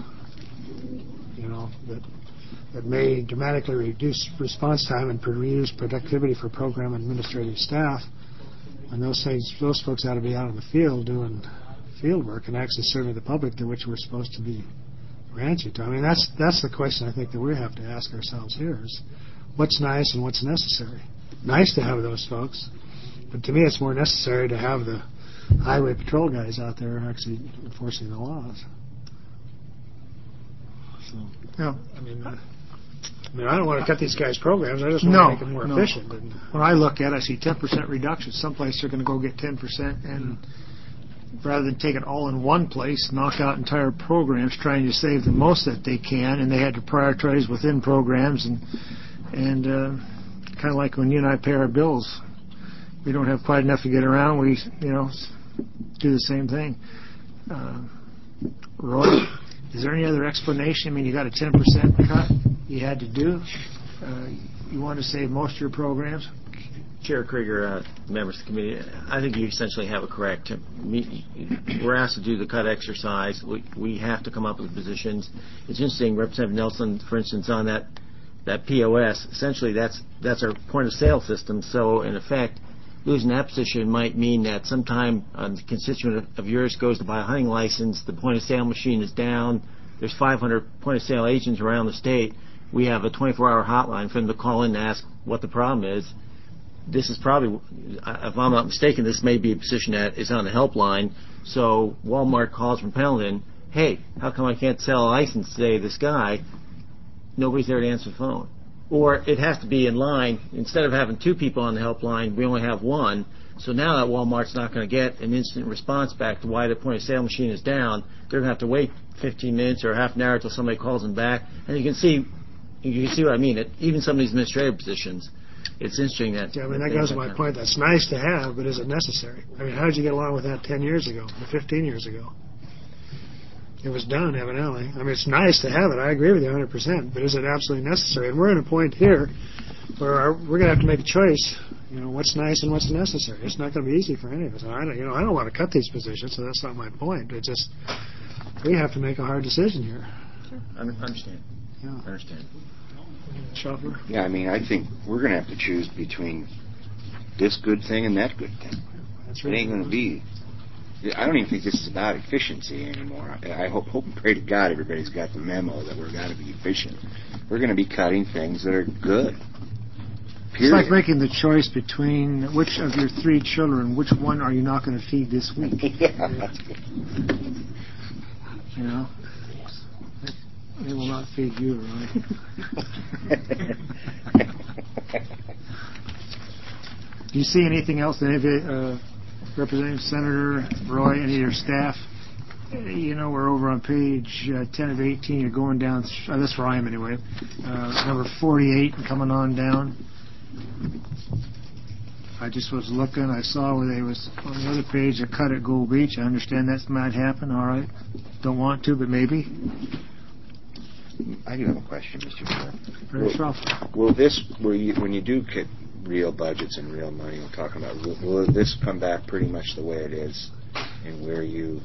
that may dramatically reduce response time and reduce productivity for program and administrative staff? And those folks ought to be out in the field doing field work and actually serving the public to which we're supposed to be answering to. I mean, that's the question I think that we have to ask ourselves here is what's nice and what's necessary. Nice to have those folks, but to me it's more necessary to have the highway patrol guys out there actually enforcing the laws. So, yeah. I mean, I don't want to cut these guys' programs. I just want to make them more efficient. And when I look at it, I see 10% reduction. Someplace they're going to go get 10%, and rather than take it all in one place, knock out entire programs trying to save the most that they can, and they had to prioritize within programs and kind of like when you and I pay our bills. We don't have quite enough to get around. We, do the same thing. Roy, is there any other explanation? I mean, you got a 10% cut you had to do. You want to save most of your programs? Chair Krieger, members of the committee, I think you essentially have it correct. We're asked to do the cut exercise. We have to come up with positions. It's interesting, Representative Nelson, for instance, on that POS, essentially that's our point-of-sale system. So, in effect, losing that position might mean that sometime a constituent of yours goes to buy a hunting license, the point-of-sale machine is down, there's 500 point-of-sale agents around the state. We have a 24-hour hotline for them to call in and ask what the problem is. This is probably, if I'm not mistaken, this may be a position that is on the helpline. So Walmart calls from Pendleton, hey, how come I can't sell a license today to this guy? Nobody's there to answer the phone. Or it has to be in line. Instead of having 2 people on the helpline, we only have 1. So now that Walmart's not going to get an instant response back to why the point-of-sale machine is down, they're going to have to wait 15 minutes or half an hour until somebody calls them back. And you can see what I mean. Even some of these administrative positions, it's interesting that... Yeah, I mean, that goes to my point. That's nice to have, but is it necessary? I mean, how did you get along with that 10 years ago or 15 years ago? It was done, evidently. I mean, it's nice to have it. I agree with you 100%, but is it absolutely necessary? And we're in a point here where we're going to have to make a choice. What's nice and what's necessary. It's not going to be easy for any of us. I don't want to cut these positions, so that's not my point. It's just we have to make a hard decision here. Sure. I understand. Yeah. I understand. Schoffer? Yeah, I mean, I think we're going to have to choose between this good thing and that good thing. That's right. It ain't going to be. I don't even think this is about efficiency anymore. I hope and pray to God everybody's got the memo that we're got to be efficient. We're going to be cutting things that are good. It's like making the choice between which of your 3 children, which one are you not going to feed this week? Yeah. You know? They will not feed you, right? Do you see anything else, Representative Senator Roy, any of your staff? You know, we're over on page 10 of 18. You're going down, that's where I am anyway, number 48 and coming on down. I just was looking. I saw where they was on the other page, a cut at Gold Beach. I understand that might happen. All right. Don't want to, but maybe. I do have a question, Mr. Chair. Will this, when you do get real budgets and real money, we're talking about, will this come back pretty much the way it is, and where you?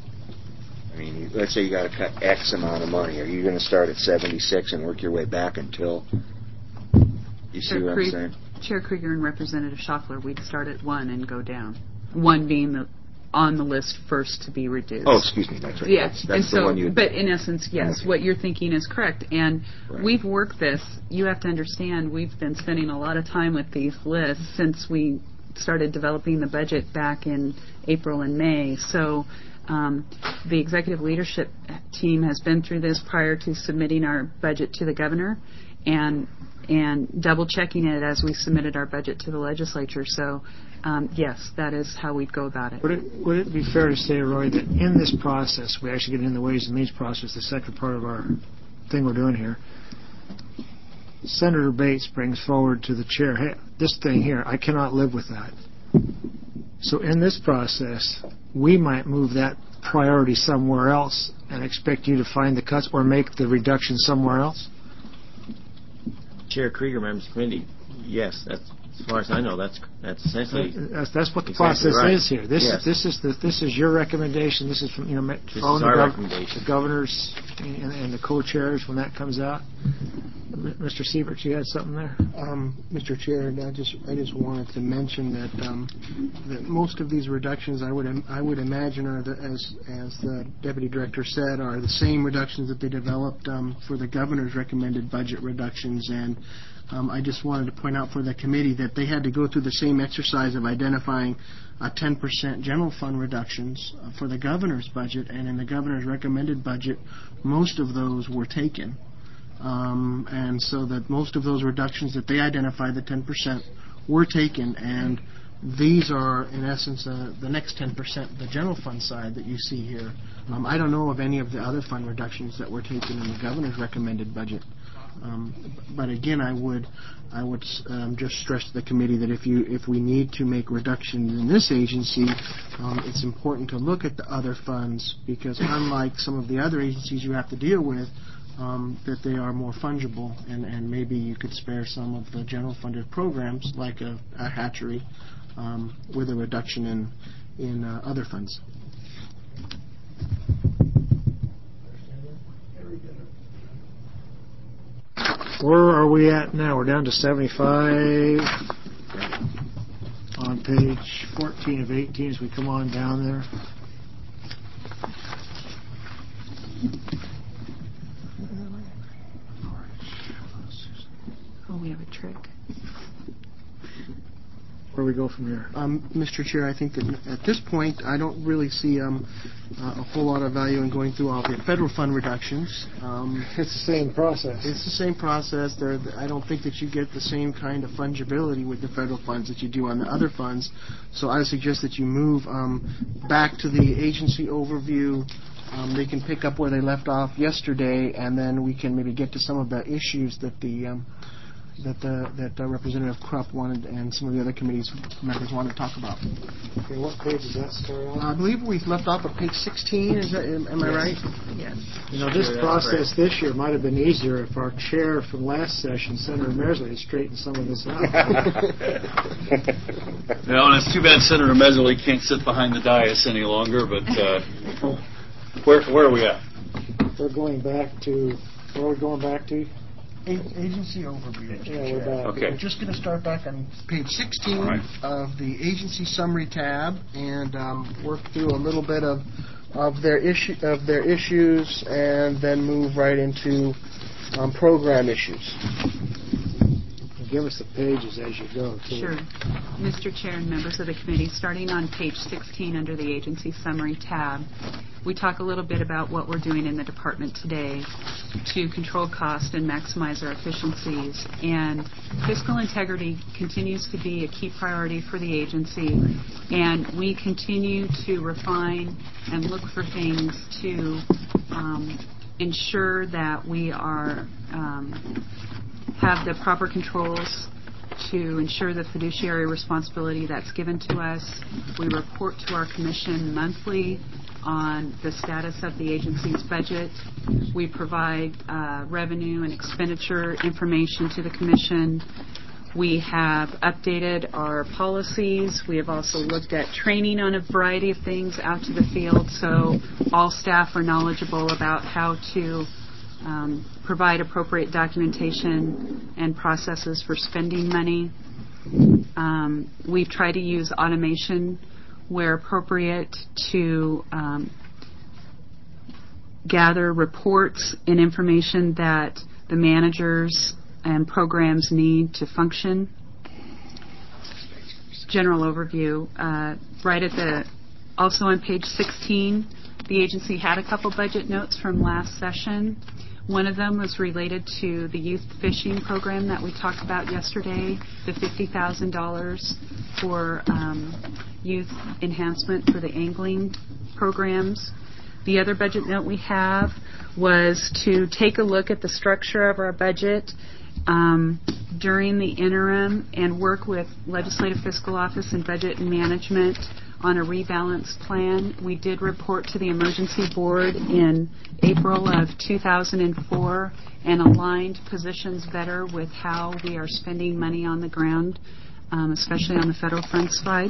I mean, let's say you got to cut X amount of money. Are you going to start at 76 and work your way back until you see what I'm saying? Chair Krieger and Representative Schaffler, we'd start at 1 and go down. 1 being on the list first to be reduced. Oh, excuse me, that's right. Yeah, that's and the so, one you. but in essence, yes, Okay. what you're thinking is correct. And Right. we've worked this. You have to understand, we've been spending a lot of time with these lists since we started developing the budget back in April and May. So the executive leadership team has been through this prior to submitting our budget to the governor, and double checking it as we submitted our budget to the legislature. So yes, that is how we'd go about it. Would it be fair to say, Roy, that in this process, we actually get in the Ways and Means process, the second part of our thing we're doing here, Senator Bates brings forward to the chair, hey, this thing here, I cannot live with that. So in this process, we might move that priority somewhere else and expect you to find the cuts or make the reduction somewhere else? Chair Krieger, members of the committee, yes, that's, as far as I know, that's essentially That's what the exactly process right. is here. This Yes. this is your recommendation. This is from This is following our the recommendation. governors and the co-chairs when that comes out. Mr. Siebert, you had something there? Mr. Chair, I just wanted to mention that that most of these reductions, I would imagine, are as the deputy director said, are the same reductions that they developed for the governor's recommended budget reductions. And I just wanted to point out for the committee that they had to go through the same exercise of identifying 10% general fund reductions for the governor's budget, and in the governor's recommended budget, most of those were taken. And so that most of those reductions that they identified, the 10%, were taken, and these are, in essence, the next 10%, the general fund side that you see here. I don't know of any of the other fund reductions that were taken in the governor's recommended budget. But again, I would just stress to the committee that if we need to make reductions in this agency, it's important to look at the other funds, because unlike some of the other agencies you have to deal with, that they are more fungible, and maybe you could spare some of the general funded programs like a hatchery with a reduction in other funds. Where are we at now? We're down to 75 on page 14 of 18 as we come on down there. Oh, we have a trick. Where do we go from here? Mr. Chair, I think that at this point, I don't really see a whole lot of value in going through all the federal fund reductions. It's the same process. It's the same process. I don't think that you get the same kind of fungibility with the federal funds that you do on the other funds. So I suggest that you move back to the agency overview. They can pick up where they left off yesterday, and then we can maybe get to some of the issues that that Representative Krupp wanted and some of the other committees members wanted to talk about. Okay, what page does that start on? I believe we've left off at page 16. Am I right? Yes. You know, this Sure, that's process this year might have been easier if our chair from last session, Senator Mesley, had straightened some of this out. Well, and it's too bad Senator Mesley can't sit behind the dais any longer, but where are we at? We're going back to, where are we going back to? Agency overview. Yeah, we're back. Okay. We're just going to start back on page 16 All right. of the agency summary tab and work through a little bit of their issues, and then move right into program issues. give us the pages as you go, too. Sure. Mr. Chair and members of the committee, starting on page 16 under the Agency Summary tab, we talk a little bit about what we're doing in the department today to control cost and maximize our efficiencies. And fiscal integrity continues to be a key priority for the agency, and we continue to refine and look for things to ensure that we are have the proper controls to ensure the fiduciary responsibility that's given to us. We report to our commission monthly on the status of the agency's budget. We provide revenue and expenditure information to the commission. We have updated our policies. We have also looked at training on a variety of things out to the field, so all staff are knowledgeable about how to provide appropriate documentation and processes for spending money. We've tried to use automation where appropriate to gather reports and information that the managers and programs need to function. General overview. Also on page 16, the agency had a couple budget notes from last session. One of them was related to the youth fishing program that we talked about yesterday, the $50,000 for youth enhancement for the angling programs. The other budget note we have was to take a look at the structure of our budget during the interim and work with Legislative Fiscal Office and Budget and Management on a rebalance plan. We did report to the Emergency Board in April of 2004 and aligned positions better with how we are spending money on the ground, especially on the federal front side.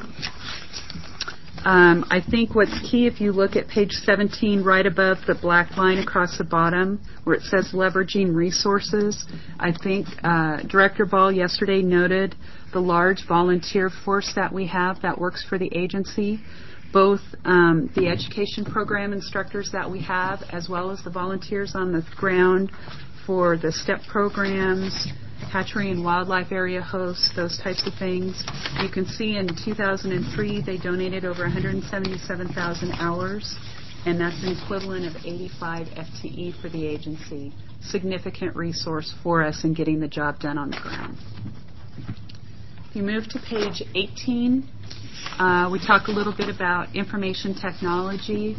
I think what's key, if you look at page 17, right above the black line across the bottom, where it says leveraging resources, I think Director Ball yesterday noted the large volunteer force that we have that works for the agency, both the education program instructors that we have, as well as the volunteers on the ground for the STEP programs, hatchery and wildlife area hosts, those types of things. You can see in 2003 they donated over 177,000 hours, and that's an equivalent of 85 FTE for the agency. Significant resource for us in getting the job done on the ground. If you move to page 18, we talk a little bit about information technology.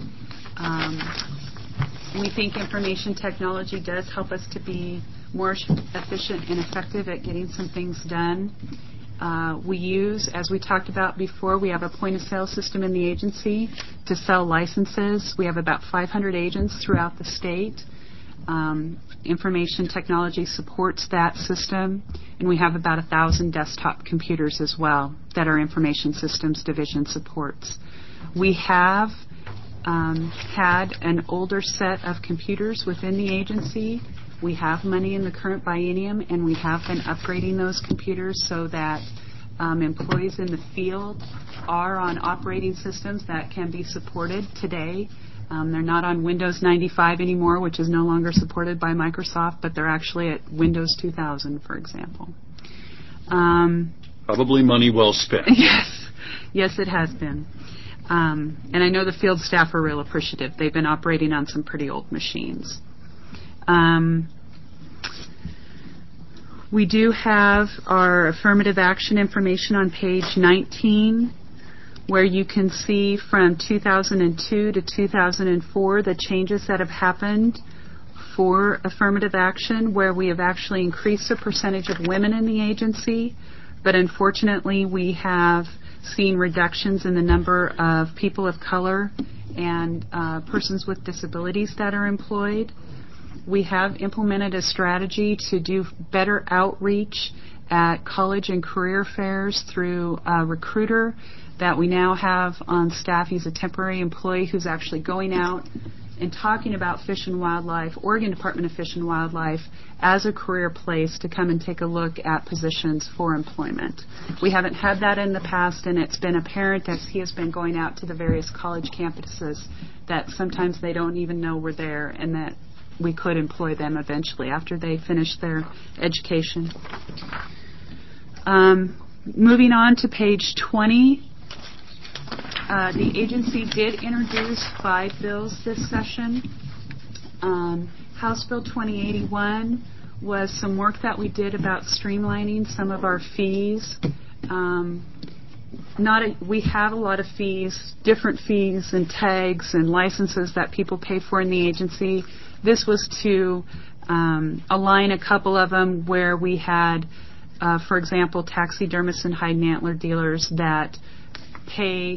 We think information technology does help us to be more efficient and effective at getting some things done. We use, as we talked about before, we have a point-of-sale system in the agency to sell licenses. We have about 500 agents throughout the state. Information technology supports that system, and we have about 1,000 desktop computers as well that our information systems division supports. We have had an older set of computers within the agency. We have money in the current biennium, and we have been upgrading those computers so that employees in the field are on operating systems that can be supported today. They're not on Windows 95 anymore, which is no longer supported by Microsoft, but they're actually at Windows 2000, for example. Probably money well spent. Yes, it has been. And I know the field staff are real appreciative. They've been operating on some pretty old machines. We do have our affirmative action information on page 19, where you can see from 2002 to 2004 the changes that have happened for affirmative action, where we have actually increased the percentage of women in the agency, but unfortunately we have seen reductions in the number of people of color and persons with disabilities that are employed. We have implemented a strategy to do better outreach at college and career fairs through a recruiter that we now have on staff. He's a temporary employee who's actually going out and talking about Fish and Wildlife, Oregon Department of Fish and Wildlife, as a career place to come and take a look at positions for employment. We haven't had that in the past, and it's been apparent as he has been going out to the various college campuses that sometimes they don't even know we're there and that we could employ them eventually after they finish their education. Moving on to page 20, the agency did introduce 5 bills this session. House Bill 2081 was some work that we did about streamlining some of our fees. We have a lot of fees, different fees and tags and licenses that people pay for in the agency. This was to align a couple of them where we had, for example, taxidermists and hide and antler dealers that pay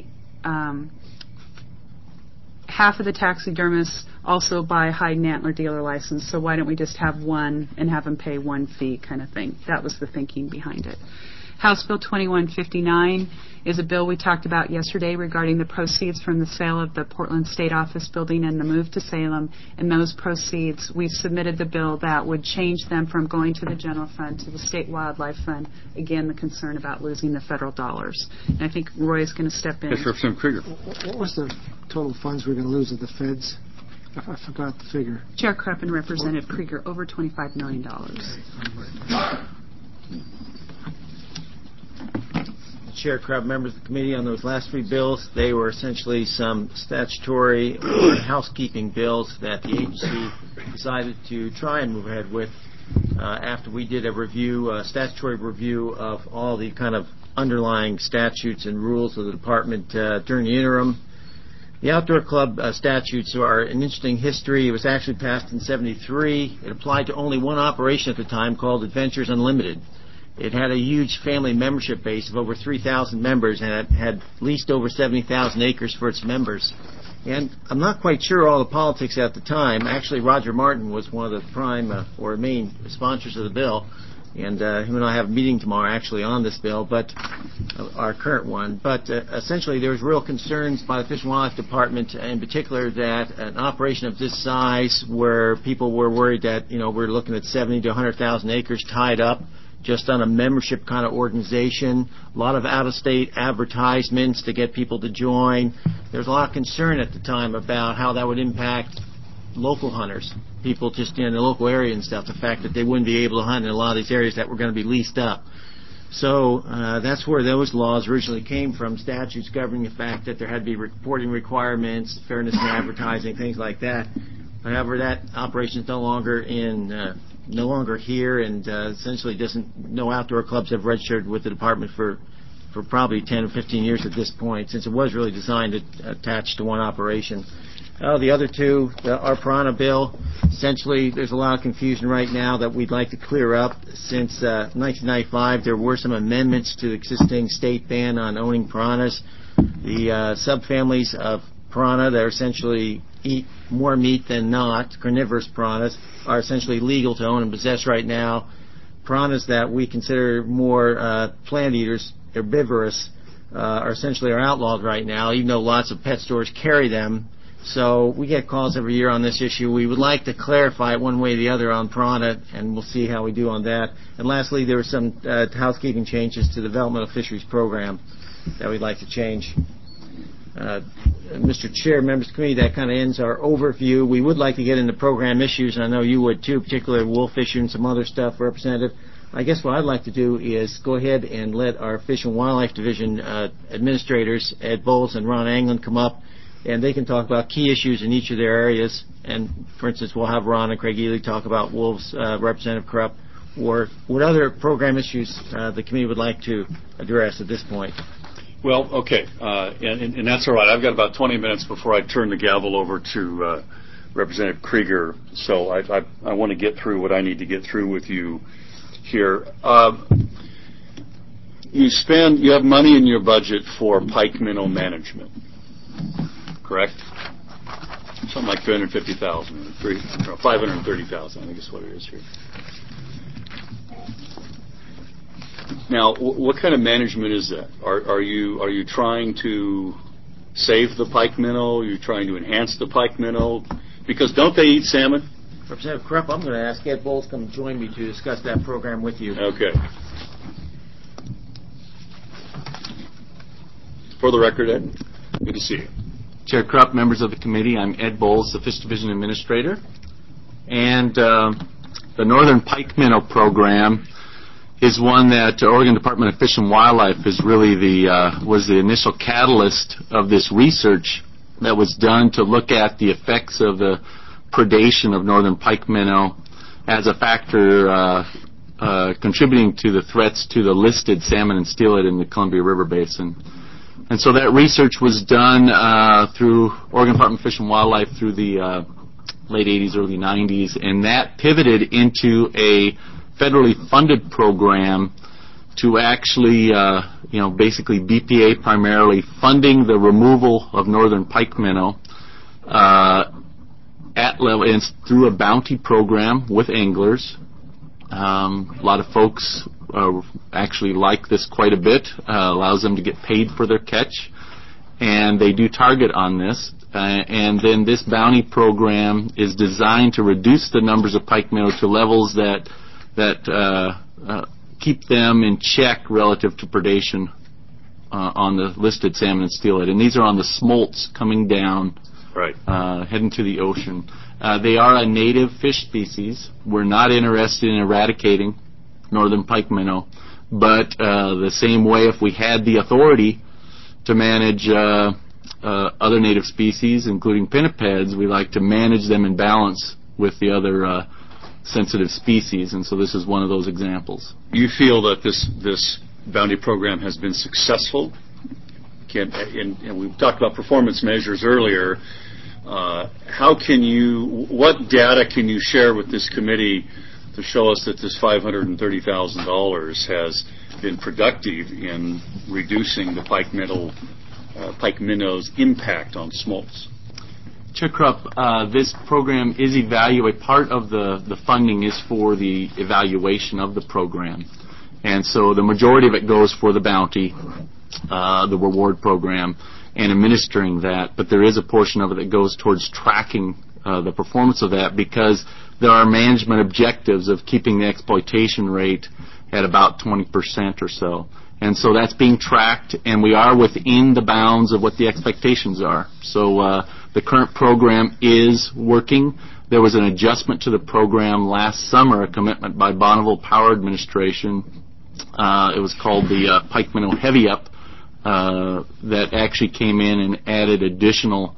half of the taxidermists also buy hide and antler dealer license, so why don't we just have one and have them pay one fee kind of thing. That was the thinking behind it. House Bill 2159 is a bill we talked about yesterday regarding the proceeds from the sale of the Portland State Office building and the move to Salem. And those proceeds, we've submitted the bill that would change them from going to the general fund to the State Wildlife Fund. Again, the concern about losing the federal dollars. And I think Roy is going to step in. Yes, Representative Krieger. What was the total funds we're going to lose at the feds? I forgot the figure. Chair Krupp and Representative Krieger, over $25 million. Chair Krupp, members of the committee, on those last 3 bills, they were essentially some statutory or housekeeping bills that the agency decided to try and move ahead with after we did a statutory review of all the kind of underlying statutes and rules of the department during the interim. The outdoor club statutes are an interesting history. It was actually passed in '73. It applied to only one operation at the time called Adventures Unlimited. It had a huge family membership base of over 3,000 members, and it had leased over 70,000 acres for its members. And I'm not quite sure all the politics at the time. Actually, Roger Martin was one of the prime or main sponsors of the bill, and him and I have a meeting tomorrow actually on this bill, but our current one. But essentially, there was real concerns by the Fish and Wildlife Department, in particular, that an operation of this size, where people were worried that we're looking at 70 to 100,000 acres tied up just on a membership kind of organization, a lot of out-of-state advertisements to get people to join. There was a lot of concern at the time about how that would impact local hunters, people just in the local area and stuff, the fact that they wouldn't be able to hunt in a lot of these areas that were going to be leased up. So that's where those laws originally came from, statutes governing the fact that there had to be reporting requirements, fairness in advertising, things like that. However, that operation is no longer here, and essentially no outdoor clubs have registered with the department for probably 10 or 15 years at this point, since it was really designed to attach to one operation. The other two, our Piranha bill, essentially there's a lot of confusion right now that we'd like to clear up. Since 1995, there were some amendments to the existing state ban on owning piranhas. The subfamilies of piranha that essentially eat more meat than not, carnivorous piranhas, are essentially legal to own and possess right now. Piranhas that we consider more plant eaters, herbivorous, are outlawed right now, even though lots of pet stores carry them. So we get calls every year on this issue. We would like to clarify it one way or the other on piranha, and we'll see how we do on that. And lastly, there were some housekeeping changes to the Developmental Fisheries Program that we'd like to change. Mr. Chair, members of the committee, that kind of ends our overview. We would like to get into program issues, and I know you would too, particularly wolf issue and some other stuff, Representative. I guess what I'd like to do is go ahead and let our Fish and Wildlife Division administrators, Ed Bowles and Ron Anglin, come up, and they can talk about key issues in each of their areas. And, for instance, we'll have Ron and Craig Ely talk about wolves, Representative Krupp, or what other program issues the committee would like to address at this point. Well, okay, and that's all right. I've got about 20 minutes before I turn the gavel over to Representative Krieger, so I want to get through what I need to get through with you here. You have money in your budget for pike minnow management, correct? Something like $350,000, $530,000, I think is what it is here. Now, what kind of management is that? Are you trying to save the pike minnow? Are you trying to enhance the pike minnow? Because don't they eat salmon? Representative Krupp, I'm going to ask Ed Bowles to come join me to discuss that program with you. Okay. For the record, Ed, good to see you. Chair Krupp, members of the committee, I'm Ed Bowles, the Fish Division Administrator. And the Northern Pike Minnow Program is one that Oregon Department of Fish and Wildlife is really was the initial catalyst of this research that was done to look at the effects of the predation of northern pike minnow as a factor contributing to the threats to the listed salmon and steelhead in the Columbia River Basin. And so that research was done through Oregon Department of Fish and Wildlife through the late 80s, early 90s, and that pivoted into a federally funded program to actually, basically BPA primarily funding the removal of northern pike minnow at level, and through a bounty program with anglers. A lot of folks actually like this quite a bit. Allows them to get paid for their catch, and they do target on this. And then this bounty program is designed to reduce the numbers of pike minnow to levels that keep them in check relative to predation on the listed salmon and steelhead. And these are on the smolts coming down, right, heading to the ocean. They are a native fish species. We're not interested in eradicating northern pike minnow, but the same way if we had the authority to manage other native species, including pinnipeds, we like to manage them in balance with the other sensitive species, and so this is one of those examples. You feel that this bounty program has been successful? And we've talked about performance measures earlier. What data can you share with this committee to show us that this $530,000 has been productive in reducing the pike minnow's impact on smolts? Chair Krupp, this program is part of the funding is for the evaluation of the program. And so the majority of it goes for the bounty, the reward program, and administering that. But there is a portion of it that goes towards tracking the performance of that, because there are management objectives of keeping the exploitation rate at about 20% or so. And so that's being tracked, and we are within the bounds of what the expectations are. So the current program is working. There was an adjustment to the program last summer, a commitment by Bonneville Power Administration. It was called the Pike Minnow Heavy Up, that actually came in and added additional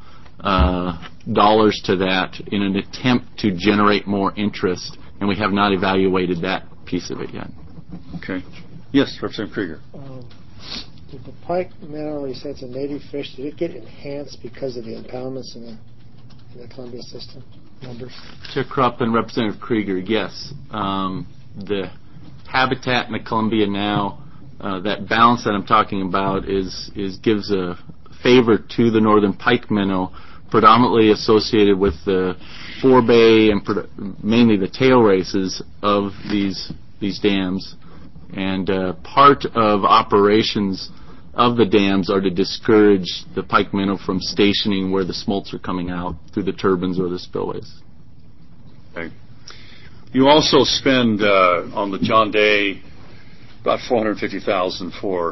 dollars to that in an attempt to generate more interest, and we have not evaluated that piece of it yet. Okay. Yes, Representative Krieger. Did the pike minnow, you said it's a native fish, did it get enhanced because of the impoundments in the Columbia system numbers? Chair Krupp and Representative Krieger, yes. The habitat in the Columbia now, that balance that I'm talking about gives a favor to the northern pike minnow, predominantly associated with the forebay and mainly the tail races of these dams. And part of operations of the dams are to discourage the pike minnow from stationing where the smolts are coming out through the turbines or the spillways. Okay. You also spend on the John Day about $450,000 for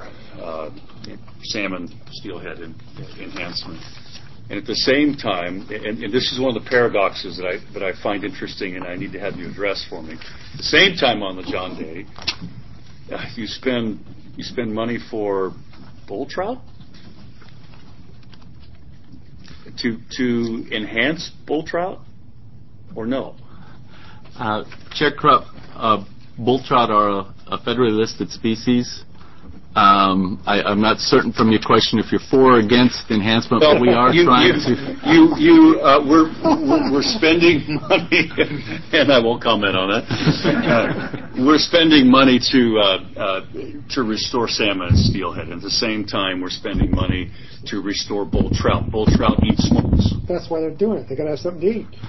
salmon steelhead enhancement, and at the same time, and this is one of the paradoxes that I find interesting, and I need to have you address for me. At the same time, on the John Day, you spend money for bull trout to enhance bull trout, or no? Chair Krupp, bull trout are a federally listed species. I'm not certain from your question if you're for or against enhancement, but we are trying to. We're spending money, and I won't comment on that. We're spending money to restore salmon and steelhead. And at the same time, we're spending money to restore bull trout. Bull trout eat smolts. That's why they're doing it. They got to have something to eat.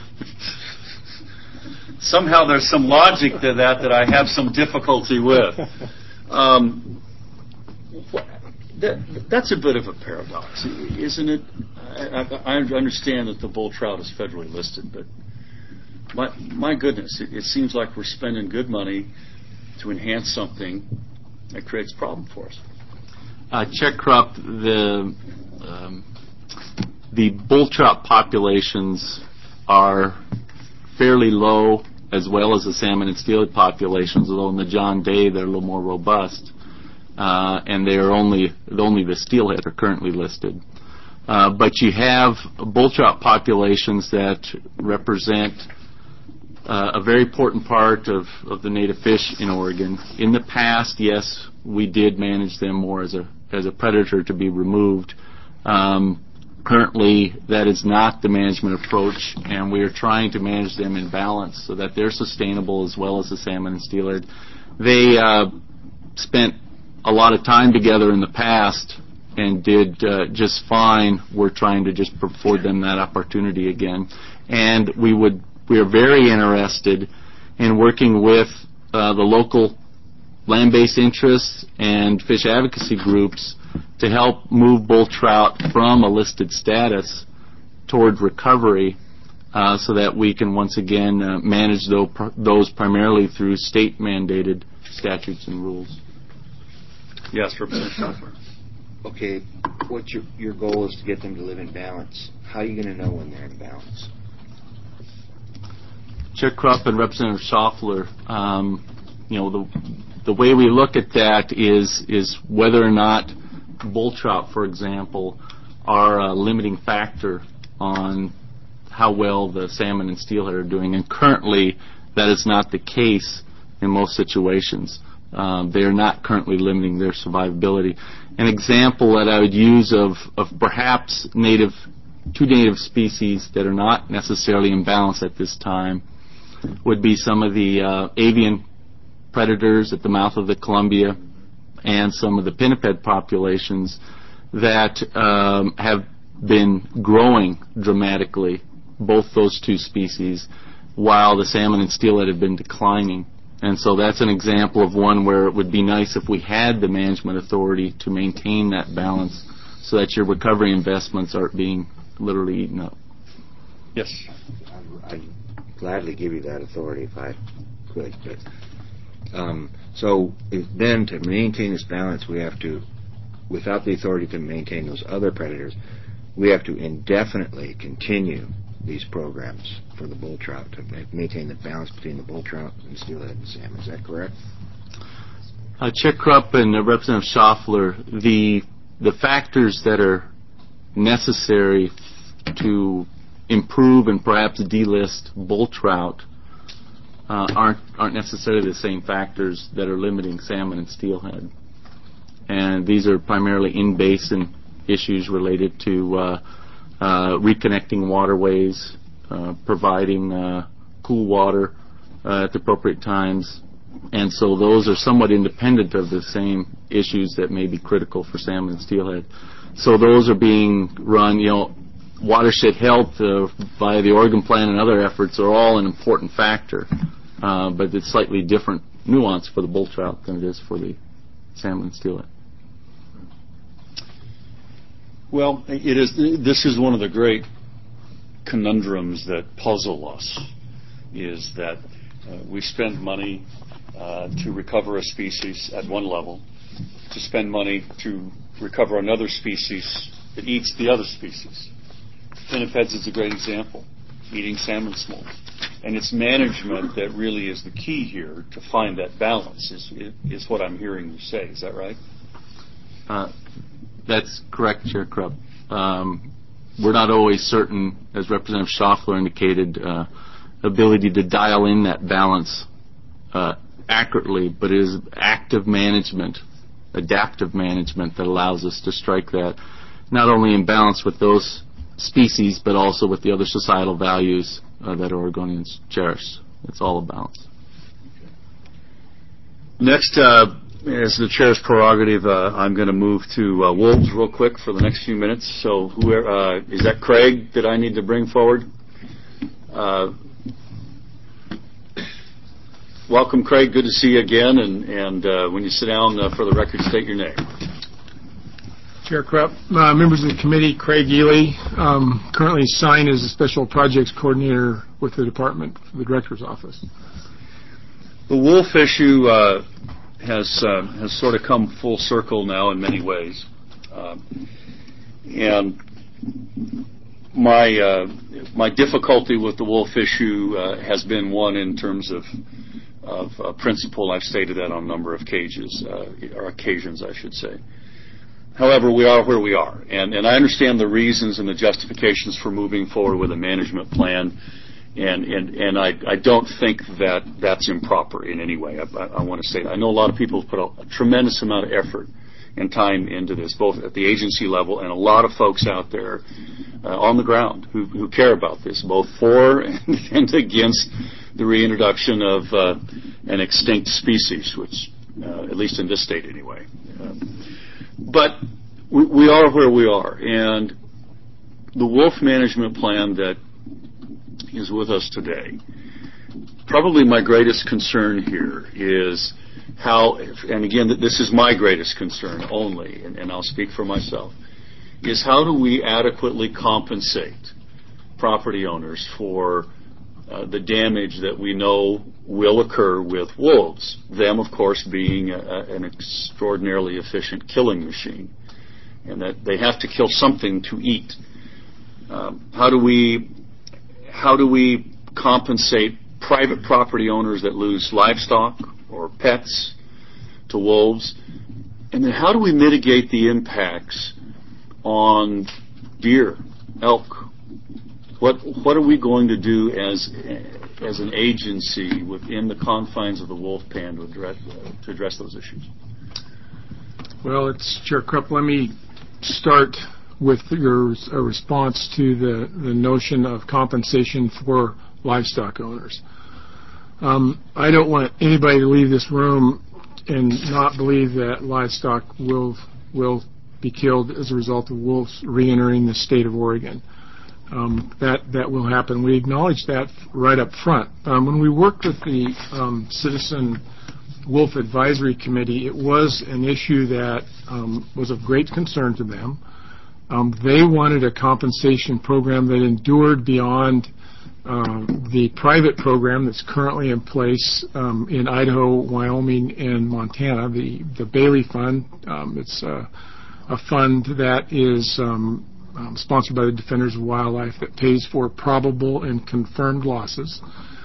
Somehow there's some logic to that I have some difficulty with. That's a bit of a paradox, isn't it? I understand that the bull trout is federally listed, but my goodness, it seems like we're spending good money to enhance something that creates a problem for us. Chair Krupp, the bull trout populations are fairly low as well as the salmon and steelhead populations, although in the John Day they're a little more robust, and they are only the steelhead are currently listed. But you have bull trout populations that represent a very important part of the native fish in Oregon. In the past, yes, we did manage them more as a predator to be removed. Currently, that is not the management approach, and we are trying to manage them in balance so that they're sustainable as well as the salmon and steelhead. They spent a lot of time together in the past and did just fine. We're trying to just afford them that opportunity again. And we are very interested in working with the local land-based interests and fish advocacy groups to help move bull trout from a listed status toward recovery so that we can once again manage those primarily through state-mandated statutes and rules. Yes, Representative Schaffler. Okay, what's your goal is to get them to live in balance. How are you going to know when they're in balance? Chair Krupp and Representative Schaffler, the way we look at that is whether or not bull trout, for example, are a limiting factor on how well the salmon and steelhead are doing. And currently, that is not the case in most situations. They are not currently limiting their survivability. An example that I would use of perhaps two native species that are not necessarily in balance at this time would be some of the avian predators at the mouth of the Columbia and some of the pinniped populations that have been growing dramatically, both those two species, while the salmon and steelhead have been declining. And so that's an example of one where it would be nice if we had the management authority to maintain that balance so that your recovery investments aren't being literally eaten up. Yes. I'd gladly give you that authority if I could. But, so then to maintain this balance, we have to, without the authority to maintain those other predators, we have to indefinitely continue these programs for the bull trout to maintain the balance between the bull trout and steelhead and salmon. Is that correct? Chair Krupp and Representative Schaffler, the factors that are necessary to improve and perhaps delist bull trout aren't necessarily the same factors that are limiting salmon and steelhead. And these are primarily in-basin issues related to reconnecting waterways, providing cool water at the appropriate times. And so those are somewhat independent of the same issues that may be critical for salmon and steelhead. So those are being run, watershed health via the Oregon Plan and other efforts are all an important factor. But it's slightly different nuance for the bull trout than it is for the salmon and steelhead. Well, this is one of the great conundrums that puzzle us, is that we spend money to recover a species at one level, to spend money to recover another species that eats the other species. Pinnipeds is a great example, eating salmon smolt. And it's management that really is the key here to find that balance, is what I'm hearing you say. Is that right? That's correct, Chair Krupp. We're not always certain, as Representative Schaffler indicated, ability to dial in that balance accurately, but it is active management, adaptive management that allows us to strike that, not only in balance with those species, but also with the other societal values that Oregonians cherish. It's all a balance. Next, as the chair's prerogative, I'm going to move to wolves real quick for the next few minutes. So, is that Craig that I need to bring forward? Welcome, Craig. Good to see you again. And when you sit down, for the record, state your name. Chair Krupp, members of the committee, Craig Ely, currently assigned as a special projects coordinator with the department for the director's office. The wolf issue has sort of come full circle now in many ways, and my difficulty with the wolf issue has been one in terms of principle. I've stated that on a number of occasions, I should say. However, we are where we are, and I understand the reasons and the justifications for moving forward with a management plan, and I don't think that that's improper in any way. I want to say that. I know a lot of people have put a tremendous amount of effort and time into this, both at the agency level and a lot of folks out there on the ground who care about this, both for and against the reintroduction of an extinct species, which, at least in this state anyway. But we are where we are, and the wolf management plan that is with us today, probably my greatest concern here is how, and again, this is my greatest concern only, and I'll speak for myself, is how do we adequately compensate property owners for the damage that we know will occur with wolves, them, of course, being an extraordinarily efficient killing machine, and that they have to kill something to eat. How do we compensate private property owners that lose livestock or pets to wolves? And then how do we mitigate the impacts on deer, elk? What are we going to do as an agency within the confines of the wolf pan to address those issues? Well, it's Chair Krupp. Let me start with your response to the notion of compensation for livestock owners. I don't want anybody to leave this room and not believe that livestock will be killed as a result of wolves re-entering the state of Oregon. That will happen. We acknowledge that right up front. When we worked with the Citizen Wolf Advisory Committee, it was an issue that was of great concern to them. They wanted a compensation program that endured beyond the private program that's currently in place in Idaho, Wyoming, and Montana, the Bailey Fund. It's a fund that is sponsored by the Defenders of Wildlife that pays for probable and confirmed losses.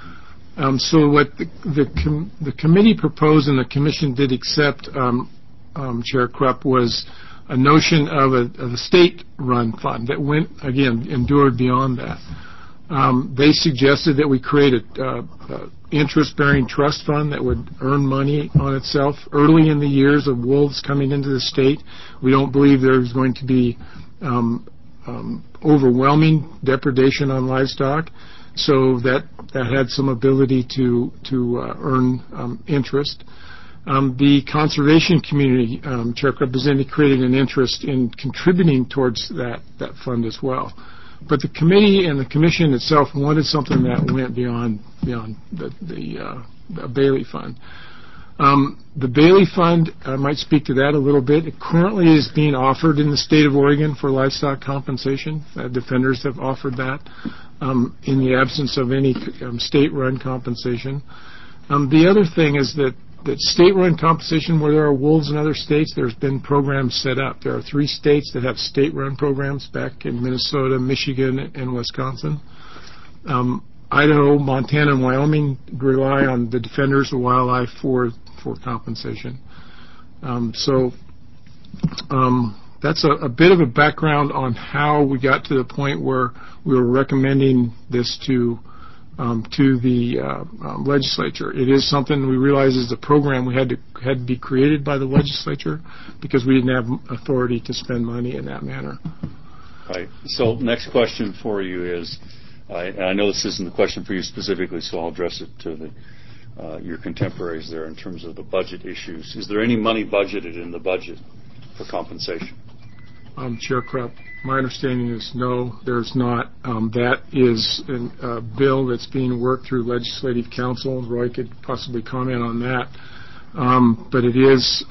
So what the committee proposed and the commission did accept, Chair Krupp, was a notion of a state-run fund that endured beyond that. They suggested that we create a interest-bearing trust fund that would earn money on itself early in the years of wolves coming into the state. We don't believe there's going to be overwhelming depredation on livestock, so that had some ability to earn interest. The conservation community, Chair Krupp, has indicated an interest in contributing towards that fund as well. But the committee and the commission itself wanted something that went beyond the Bailey Fund. The Bailey Fund, I might speak to that a little bit. It currently is being offered in the state of Oregon for livestock compensation. Defenders have offered that in the absence of any state-run compensation. The other thing is that state-run compensation, where there are wolves in other states, there's been programs set up. There are 3 states that have state-run programs back in Minnesota, Michigan, and Wisconsin. Idaho, Montana, and Wyoming rely on the Defenders of Wildlife for compensation. That's a bit of a background on how we got to the point where we were recommending this to the legislature. It is something we realize is a program we had to be created by the legislature because we didn't have authority to spend money in that manner. Right. So next question for you is, and I know this isn't the question for you specifically, so I'll address it to your contemporaries there in terms of the budget issues. Is there any money budgeted in the budget for compensation? Chair Krupp, my understanding is no, there's not. That is a bill that's being worked through Legislative Council. Roy could possibly comment on that. But it is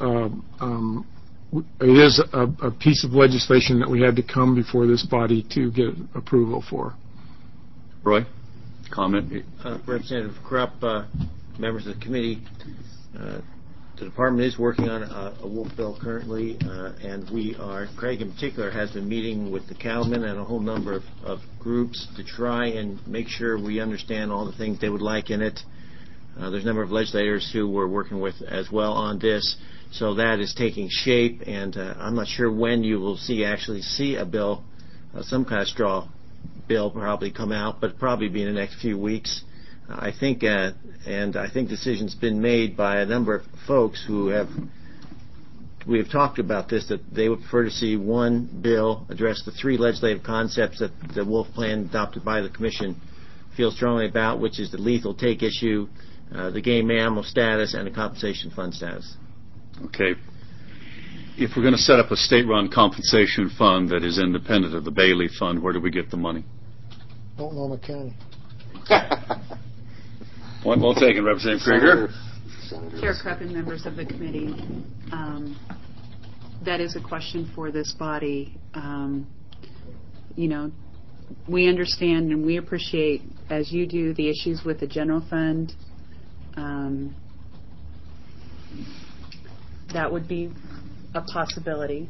a piece of legislation that we had to come before this body to get approval for. Roy, comment? Representative Krupp, members of the committee, the department is working on a wolf bill currently, and Craig in particular has been meeting with the cattlemen and a whole number of groups to try and make sure we understand all the things they would like in it. There's a number of legislators who we're working with as well on this, so that is taking shape, and I'm not sure when you will actually see a bill, some kind of straw bill probably come out, but probably be in the next few weeks. I think decision's been made by a number of folks we have talked about this, that they would prefer to see one bill address the three legislative concepts that the Wolf Plan adopted by the Commission feels strongly about, which is the lethal take issue, the game mammal status, and the compensation fund status. Okay. If we're going to set up a state-run compensation fund that is independent of the Bailey Fund, where do we get the money? Oklahoma County. Point well taken, Representative Krieger. Chair Krupp and members of the committee, that is a question for this body. We understand and we appreciate, as you do, the issues with the general fund. That would be a possibility.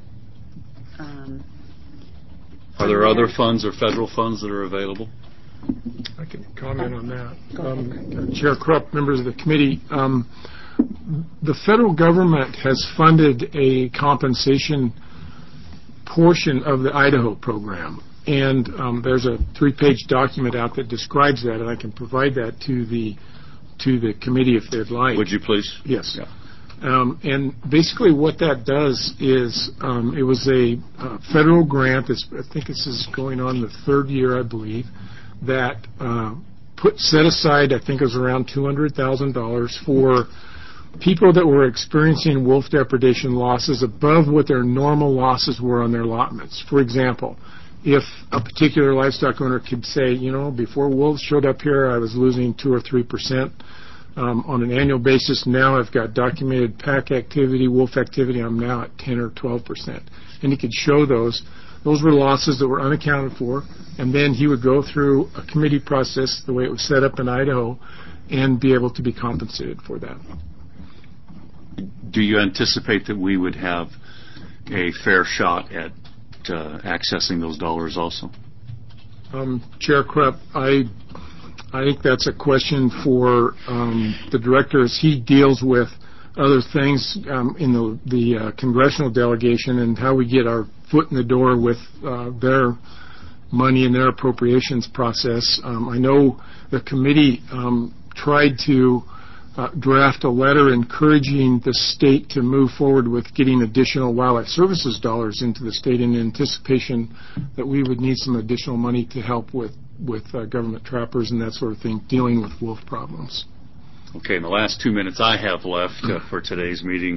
Are there other funds or federal funds that are available? I can comment on that. Chair Krupp, members of the committee, the federal government has funded a compensation portion of the Idaho program, and there's a 3-page document out that describes that, and I can provide that to the committee if they'd like. Would you please? Yes. Yeah. And basically what that does is it was a federal grant, I think this is going on the third year, I believe, that set aside, I think it was around $200,000 for people that were experiencing wolf depredation losses above what their normal losses were on their allotments. For example, if a particular livestock owner could say, before wolves showed up here, I was losing 2 or 3%. On an annual basis, now I've got documented pack activity, wolf activity, I'm now at 10 or 12%. And he could show those. Those were losses that were unaccounted for, and then he would go through a committee process, the way it was set up in Idaho, and be able to be compensated for that. Do you anticipate that we would have a fair shot at accessing those dollars also? Chair Krupp, I think that's a question for the director as he deals with other things in the congressional delegation and how we get our foot in the door with their money and their appropriations process. I know the committee tried to draft a letter encouraging the state to move forward with getting additional wildlife services dollars into the state in anticipation that we would need some additional money to help with government trappers and that sort of thing, dealing with wolf problems. Okay, in the last 2 minutes I have left for today's meeting,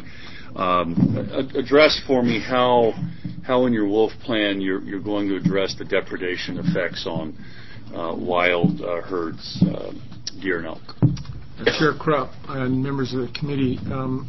address for me how in your wolf plan you're going to address the depredation effects on wild herds, deer and elk. Chair Krupp and members of the committee,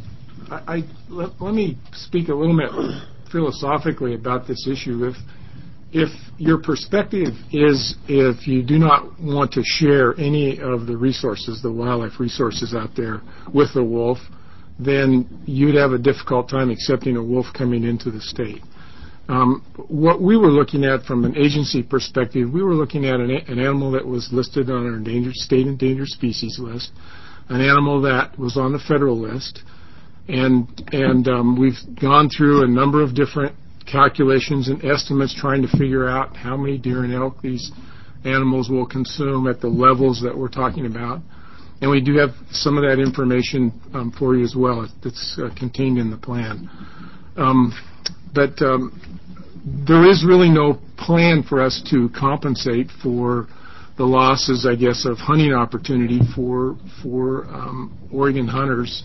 let me speak a little bit philosophically about this issue. If your perspective is if you do not want to share any of the resources, the wildlife resources out there with the wolf, then you'd have a difficult time accepting a wolf coming into the state. What we were looking at from an agency perspective, we were looking at an animal that was listed on our state endangered species list, an animal that was on the federal list, and we've gone through a number of different calculations and estimates trying to figure out how many deer and elk these animals will consume at the levels that we're talking about. And we do have some of that information for you as well. It's contained in the plan. But there is really no plan for us to compensate for the losses, I guess, of hunting opportunity for Oregon hunters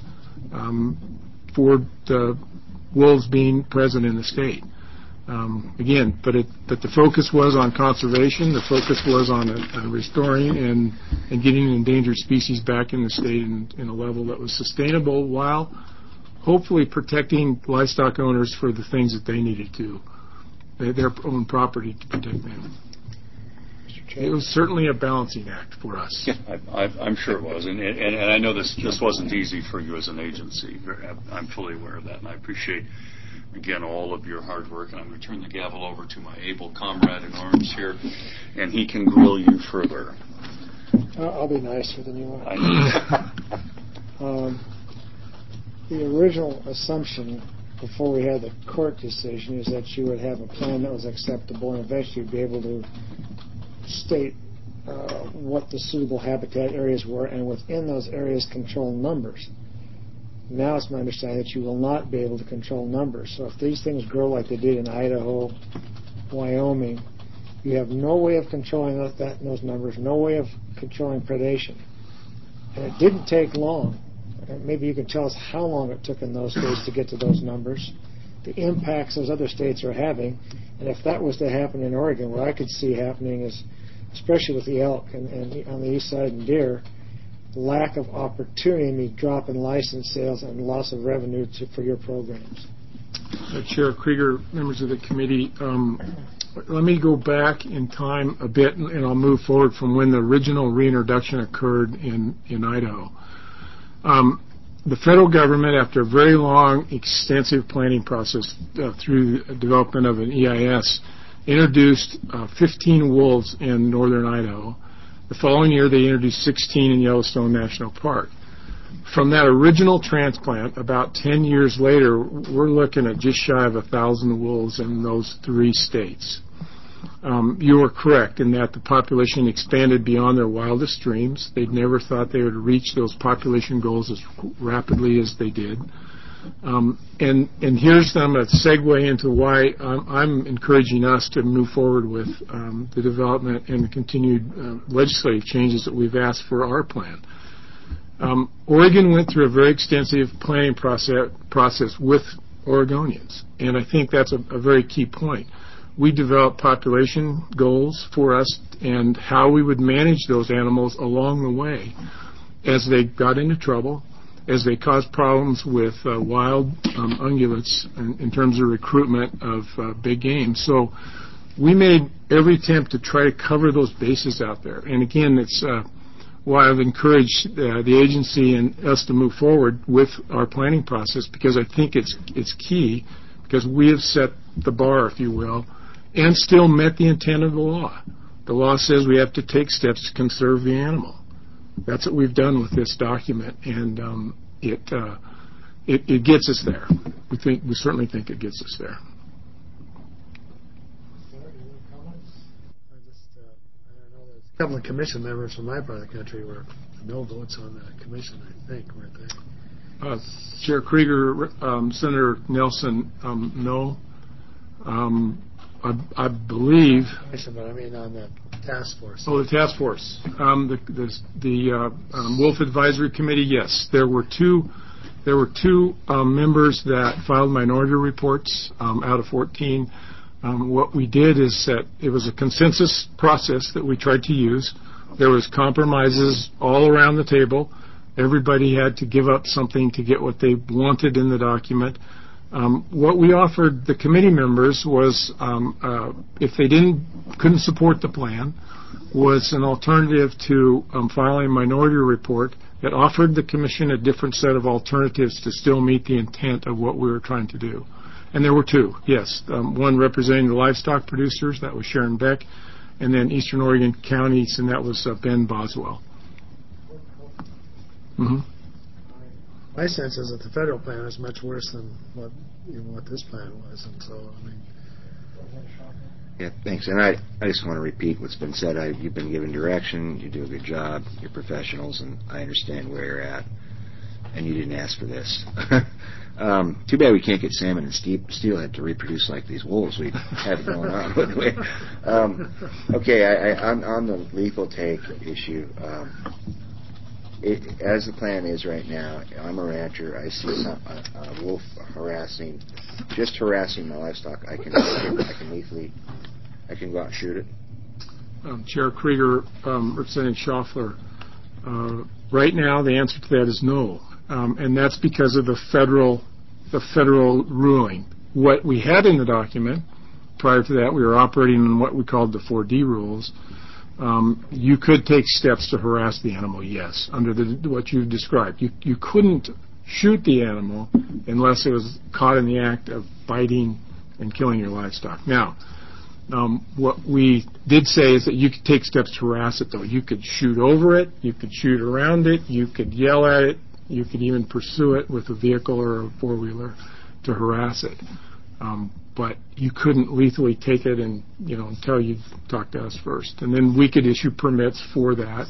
for the wolves being present in the state. Again, but the focus was on conservation. The focus was on restoring and getting an endangered species back in the state in a level that was sustainable while hopefully protecting livestock owners for the things that they needed to, their own property to protect them. Mr. Chair. It was certainly a balancing act for us. I'm sure it was, and I know this wasn't easy for you as an agency. I'm fully aware of that, and I appreciate, again, all of your hard work. And I'm going to turn the gavel over to my able comrade in arms here, and he can grill you further. I'll be nicer than you are. I know. The original assumption before we had the court decision is that you would have a plan that was acceptable, and eventually you'd be able to state what the suitable habitat areas were, and within those areas control numbers. Now it's my understanding that you will not be able to control numbers. So if these things grow like they did in Idaho, Wyoming, you have no way of controlling those numbers, no way of controlling predation. And it didn't take long. Maybe you can tell us how long it took in those states to get to those numbers, the impacts those other states are having, and if that was to happen in Oregon, what I could see happening is, especially with the elk and on the east side and deer, lack of opportunity, means drop in license sales and loss of revenue for your programs. Chair Krieger, members of the committee, let me go back in time a bit, and I'll move forward from when the original reintroduction occurred in Idaho. The federal government, after a very long, extensive planning process through the development of an EIS, introduced 15 wolves in northern Idaho. The following year, they introduced 16 in Yellowstone National Park. From that original transplant, about 10 years later, we're looking at just shy of 1,000 wolves in those 3 states. You are correct in that the population expanded beyond their wildest dreams. They'd never thought they would reach those population goals as rapidly as they did. And here's a segue into why I'm encouraging us to move forward with the development and the continued legislative changes that we've asked for our plan. Oregon went through a very extensive planning process with Oregonians, and I think that's a very key point. We developed population goals for us and how we would manage those animals along the way as they got into trouble, as they caused problems with wild ungulates in terms of recruitment of big game. So we made every attempt to try to cover those bases out there. And again, it's why I've encouraged the agency and us to move forward with our planning process, because I think it's key, because we have set the bar, if you will, and still met the intent of the law. The law says we have to take steps to conserve the animal. That's what we've done with this document, and it gets us there. We certainly think it gets us there. A couple of commission members from my part of the country were no votes on the commission, I think, weren't they? Chair Krieger, Senator Nelson, no. I believe. But I mean on the task force. Oh, the task force. The Wolf Advisory Committee. Yes, there were two members that filed minority reports out of 14. What we did is that it was a consensus process that we tried to use. There was compromises all around the table. Everybody had to give up something to get what they wanted in the document. What we offered the committee members was, if they couldn't support the plan, was an alternative to filing a minority report that offered the commission a different set of alternatives to still meet the intent of what we were trying to do. And there were 2, yes. One representing the livestock producers, that was Sharon Beck, and then Eastern Oregon counties, and that was Ben Boswell. Mm-hmm. My sense is that the federal plan is much worse than what this plan was, and so I mean. Yeah, thanks. And I just want to repeat what's been said. You've been given direction. You do a good job. You're professionals, and I understand where you're at. And you didn't ask for this. Too bad we can't get salmon and steelhead to reproduce like these wolves we have going on, wouldn't we? Okay, on the lethal take issue. As the plan is right now, I'm a rancher. I see a wolf harassing my livestock. I can go out and shoot it. Chair Krieger, Representative Schaffler, right now the answer to that is no, and that's because of the federal ruling. What we had in the document prior to that, we were operating on what we called the 4D rules. you could take steps to harass the animal, yes, under what you've described. You couldn't shoot the animal unless it was caught in the act of biting and killing your livestock. Now, what we did say is that you could take steps to harass it, though. You could shoot over it, you could shoot around it, you could yell at it, you could even pursue it with a vehicle or a four-wheeler to harass it. But you couldn't lethally take it until you talked to us first. And then we could issue permits for that.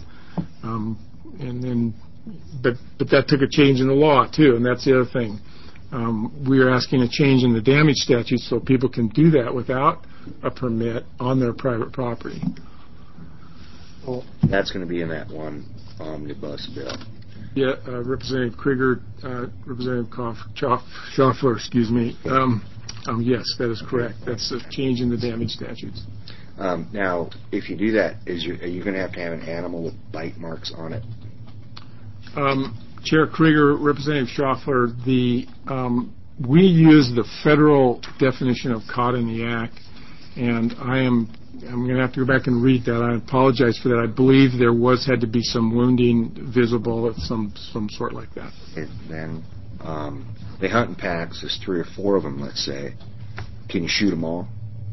But that took a change in the law, too, and that's the other thing. We are asking a change in the damage statute so people can do that without a permit on their private property. Well, that's going to be in that one omnibus bill. Yeah, Representative Krieger, Representative Schaffler, excuse me. Yes, that is correct. That's a change in the damage statutes. Now, if you do that, are you going to have an animal with bite marks on it? Chair Krieger, Representative Schaffler, we use the federal definition of caught in the act, and I'm going to have to go back and read that. I apologize for that. I believe there had to be some wounding visible of some sort like that. And then they hunt in packs. There's 3 or 4 of them, let's say. Can you shoot them all?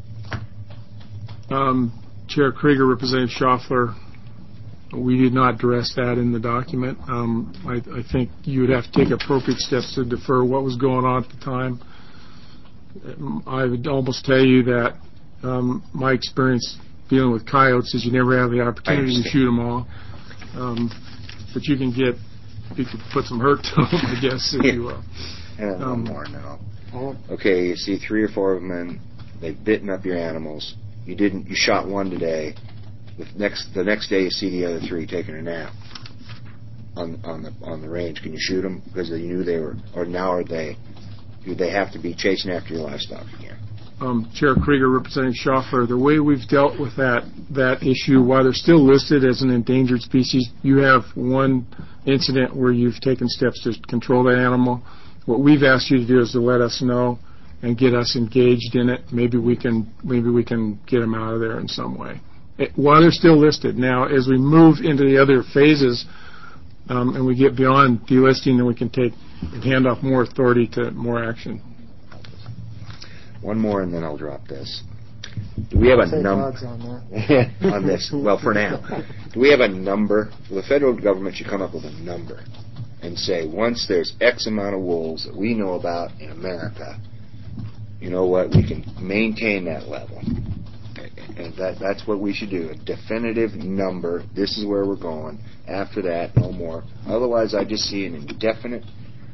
Chair Krieger, Representative Schaffler, we did not address that in the document. I think you would have to take appropriate steps to defer what was going on at the time. I would almost tell you that my experience dealing with coyotes is you never have the opportunity to shoot them all. But you could put some hurt to them, I guess, if you will. And one more now. Okay, you see 3 or 4 of them, and they've bitten up your animals. You shot one today. The next day you see the other 3 taking a nap on the range. Can you shoot them because you knew they were, or now are they? Do they have to be chasing after your livestock again? Chair Krieger, Representative Schaffler, the way we've dealt with that issue, while they're still listed as an endangered species, you have one incident where you've taken steps to control that animal. What we've asked you to do is to let us know and get us engaged in it. Maybe we can get them out of there in some way. While they're still listed. Now, as we move into the other phases and we get beyond delisting, then we can hand off more authority to more action. One more, and then I'll drop this. Do we have a number on this? Well, for now, do we have a number? Well, the federal government should come up with a number and say, once there's X amount of wolves that we know about in America, you know what? We can maintain that level. And that's what we should do, a definitive number. This is where we're going. After that, no more. Otherwise, I just see an indefinite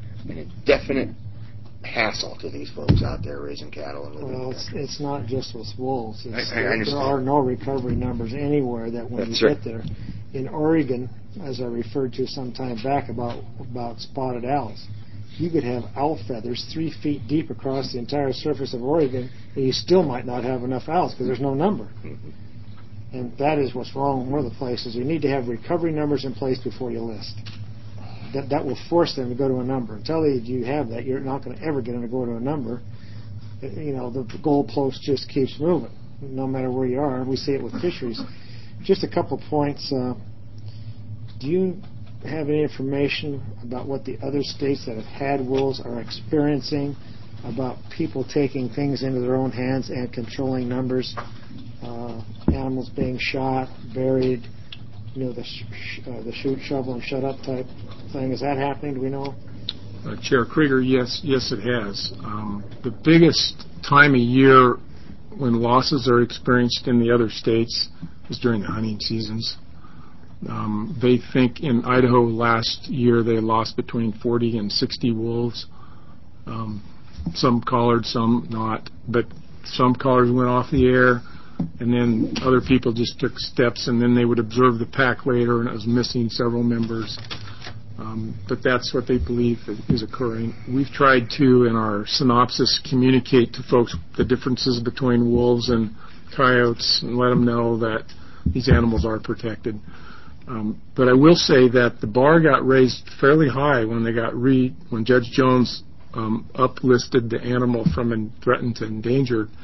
hassle to these folks out there raising cattle and living. Well, it's not just with wolves. There are no recovery numbers anywhere that when you get there. In Oregon, as I referred to some time back about spotted owls, you could have owl feathers 3 feet deep across the entire surface of Oregon, and you still might not have enough owls because there's no number. Mm-hmm. And that is what's wrong in one of the places. You need to have recovery numbers in place before you list. That will force them to go to a number. Until you have that, you're not going to ever get them to go to a number. You know, the goalpost just keeps moving, no matter where you are. We see it with fisheries. Just a couple points. Do you have any information about what the other states that have had wolves are experiencing about people taking things into their own hands and controlling numbers, animals being shot, buried, the shoot, shovel, and shut up type thing? Is that happening? Do we know? Chair Krieger, yes, it has. The biggest time of year when losses are experienced in the other states is during the hunting seasons. They think in Idaho last year they lost between 40 and 60 wolves. Some collared, some not. But some collars went off the air, and then other people just took steps, and then they would observe the pack later, and it was missing several members. But that's what they believe is occurring. We've tried to, in our synopsis, communicate to folks the differences between wolves and coyotes and let them know that these animals are protected. But I will say that the bar got raised fairly high when when Judge Jones uplisted the animal from threatened to endangered.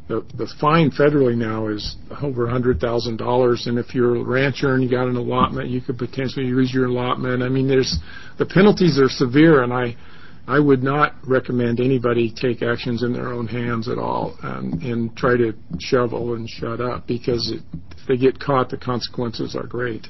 the fine federally now is over $100,000, and if you're a rancher and you got an allotment, you could potentially lose your allotment. I mean, the penalties are severe, and I would not recommend anybody take actions in their own hands at all and try to shovel and shut up, because if they get caught, the consequences are great.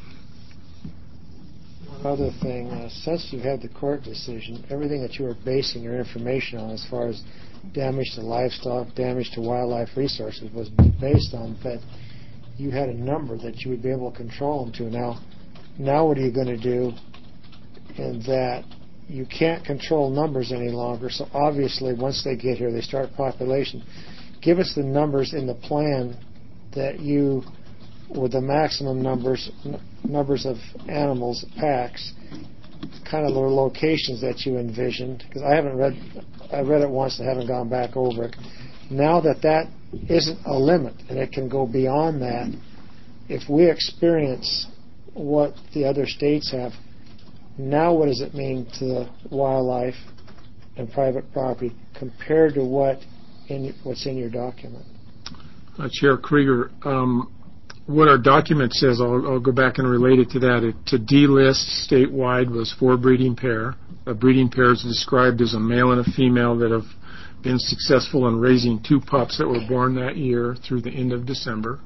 One other thing, since you had the court decision, everything that you were basing your information on as far as damage to livestock, damage to wildlife resources was based on that you had a number that you would be able to control them to. Now what are you going to do in that you can't control numbers any longer? So obviously once they get here, they start population. Give us the numbers in the plan that you, with the maximum numbers of animals, packs, kind of the locations that you envisioned, because I read it once and haven't gone back over it. Now that isn't a limit and it can go beyond that, if we experience what the other states have, now what does it mean to the wildlife and private property compared to what's in your document? Chair Krieger, what our document says, I'll go back and relate it to that. To delist statewide was 4 breeding pair. A breeding pair is described as a male and a female that have been successful in raising 2 pups that were born that year through the end of December.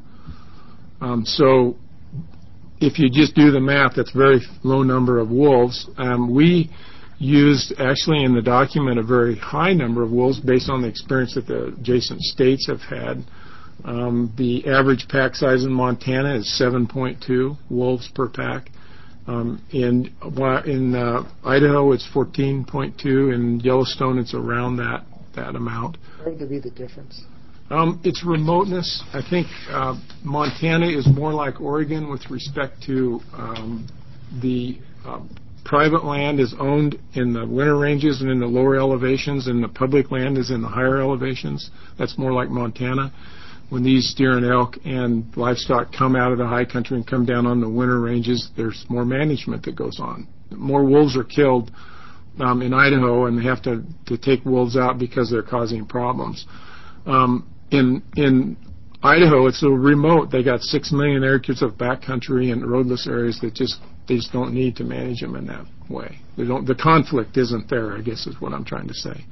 So if you just do the math, that's a very low number of wolves. We used, actually in the document, a very high number of wolves based on the experience that the adjacent states have had. The average pack size in Montana is 7.2 wolves per pack. In Idaho, it's 14.2. In Yellowstone, it's around that amount. Where would there be the difference? It's remoteness. I think Montana is more like Oregon with respect to the private land is owned in the winter ranges and in the lower elevations, and the public land is in the higher elevations. That's more like Montana. When these deer and elk and livestock come out of the high country and come down on the winter ranges, there's more management that goes on. More wolves are killed in Idaho, and they have to take wolves out because they're causing problems. In Idaho, it's so remote. They got 6 million acres of backcountry and roadless areas that they just don't need to manage them in that way. The conflict isn't there, I guess is what I'm trying to say.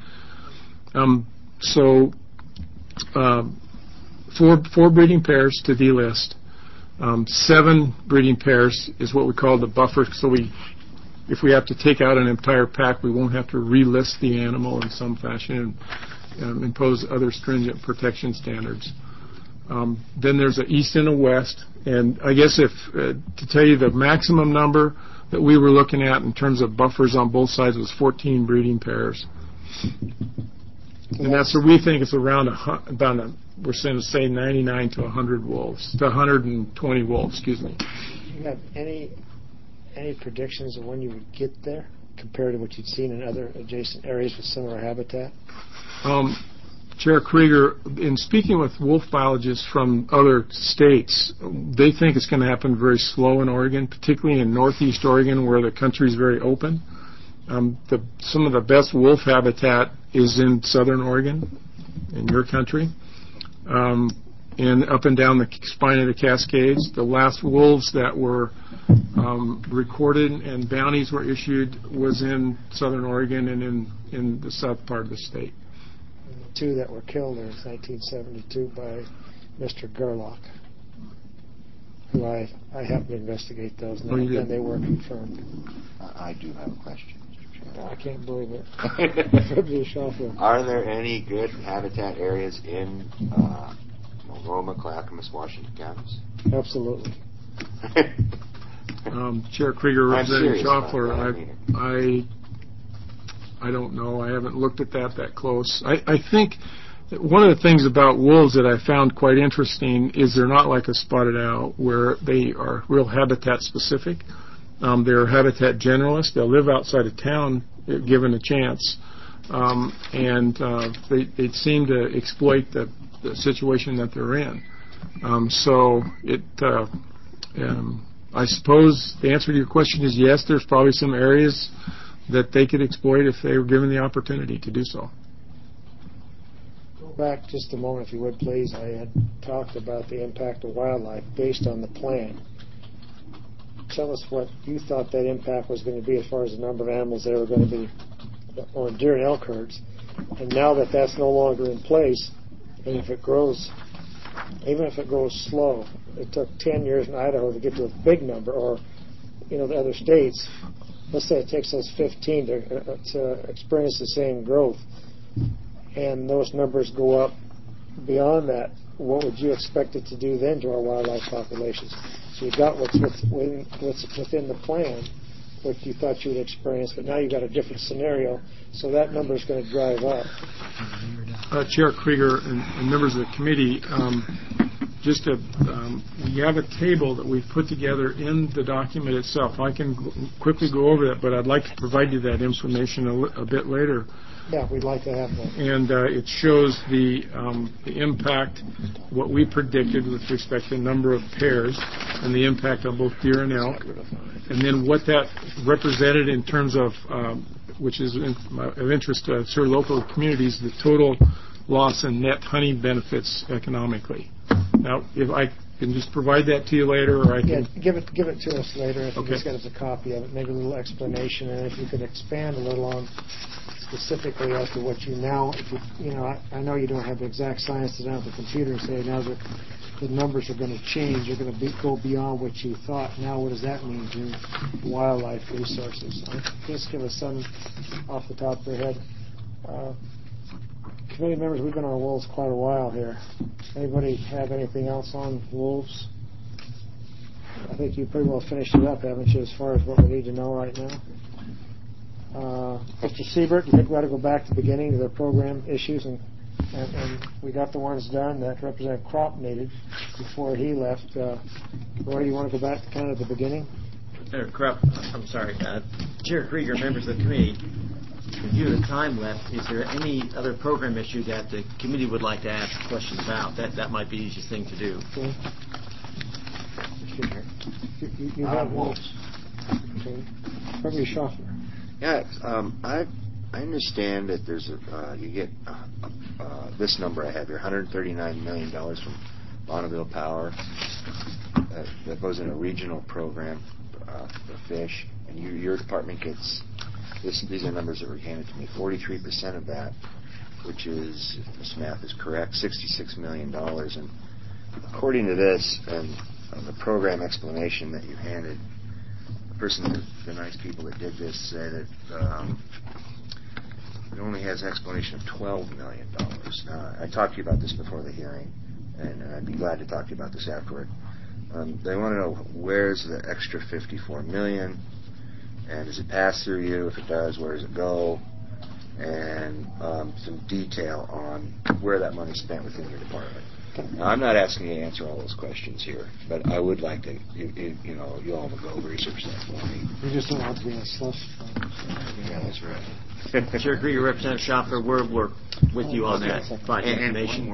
Four breeding pairs to delist. 7 breeding pairs is what we call the buffer. So if we have to take out an entire pack, we won't have to relist the animal in some fashion and impose other stringent protection standards. Then there's an east and a west. And I guess to tell you the maximum number that we were looking at in terms of buffers on both sides was 14 breeding pairs. And that's what we think it's around we're saying say 99 to 100 wolves, to 120 wolves, excuse me. Do you have any predictions of when you would get there compared to what you'd seen in other adjacent areas with similar habitat? Chair Krieger, in speaking with wolf biologists from other states, they think it's going to happen very slow in Oregon, particularly in northeast Oregon where the country is very open. Some of the best wolf habitat is in southern Oregon, in your country, and up and down the spine of the Cascades. The last wolves that were recorded and bounties were issued was in southern Oregon and in the south part of the state. And the 2 that were killed in 1972 by Mr. Gerlach, who I happened to investigate those, and they were confirmed. I do have a question. I can't believe it. Are there any good habitat areas in Roma, Clackamas, Washington counties? Absolutely. Chair Krieger, Representative Schaffler, I don't know. I haven't looked at that close. I think that one of the things about wolves that I found quite interesting is they're not like a spotted owl where they are real habitat specific. They're habitat generalists. They'll live outside of town if given a chance. They seem to exploit the situation that they're in. I suppose the answer to your question is yes, there's probably some areas that they could exploit if they were given the opportunity to do so. Go back just a moment, if you would, please. I had talked about the impact of wildlife based on the plan. Tell us what you thought that impact was going to be as far as the number of animals there were going to be on deer and elk herds. And now that that's no longer in place, and if it grows, even if it grows slow, it took 10 years in Idaho to get to a big number, or, the other states, let's say it takes us 15 to experience the same growth, and those numbers go up beyond that, what would you expect it to do then to our wildlife populations? So you got what's within the plan, what you thought you would experience, but now you've got a different scenario, so that number is going to drive up. Chair Krieger and members of the committee, we have a table that we've put together in the document itself. I can quickly go over that, but I'd like to provide you that information a bit later. Yeah, we'd like to have that. And it shows the impact, what we predicted with respect to the number of pairs, and the impact on both deer and elk, and then what that represented in terms of, which is of interest to certain local communities, the total loss in net hunting benefits economically. Now, if I can just provide that to you later, or I can... Yeah, give it to us later if you Okay. just get us a copy of it, maybe a little explanation, and if you could expand a little on specifically as to what you now, I know you don't have the exact science to down at the computer and say now that the numbers are going to change, you're going to go beyond what you thought. Now what does that mean to wildlife resources? Just give us some off the top of your head. Committee members, we've been on wolves quite a while here. Anybody have anything else on wolves? I think you pretty well finished it up, haven't you, as far as what we need to know right now? Mr. Siebert, you think we ought to go back to the beginning of the program issues, and we got the ones done that Representative Kropp needed before he left. Roy, you want to go back to kind of the beginning? Kropp, I'm sorry. Chair Krieger, members of the committee, due to the time left, is there any other program issue that the committee would like to ask questions about? That might be the easiest thing to do. Okay. You have wolves. Okay. Reverend Schaffner. Yeah, I understand that there's you get this number I have here, $139 million from Bonneville Power that goes in a regional program for fish, and your department gets these are numbers that were handed to me. 43% of that, which is, if this math is correct, $66 million. And according to this and the program explanation that you handed, the nice people that did this say that it only has an explanation of $12 million. Now, I talked to you about this before the hearing, and I'd be glad to talk to you about this afterward. They want to know, where's the extra $54 million, and does it pass through you? If it does, where does it go? And some detail on where that money's spent within your department. Now, I'm not asking you to answer all those questions here, but I would like to, you all will go research that for me. We just don't want to be in a slush fund. Yeah, that's right. Chair Krieger, Representative Schaffner, we're with you on that. Provide information.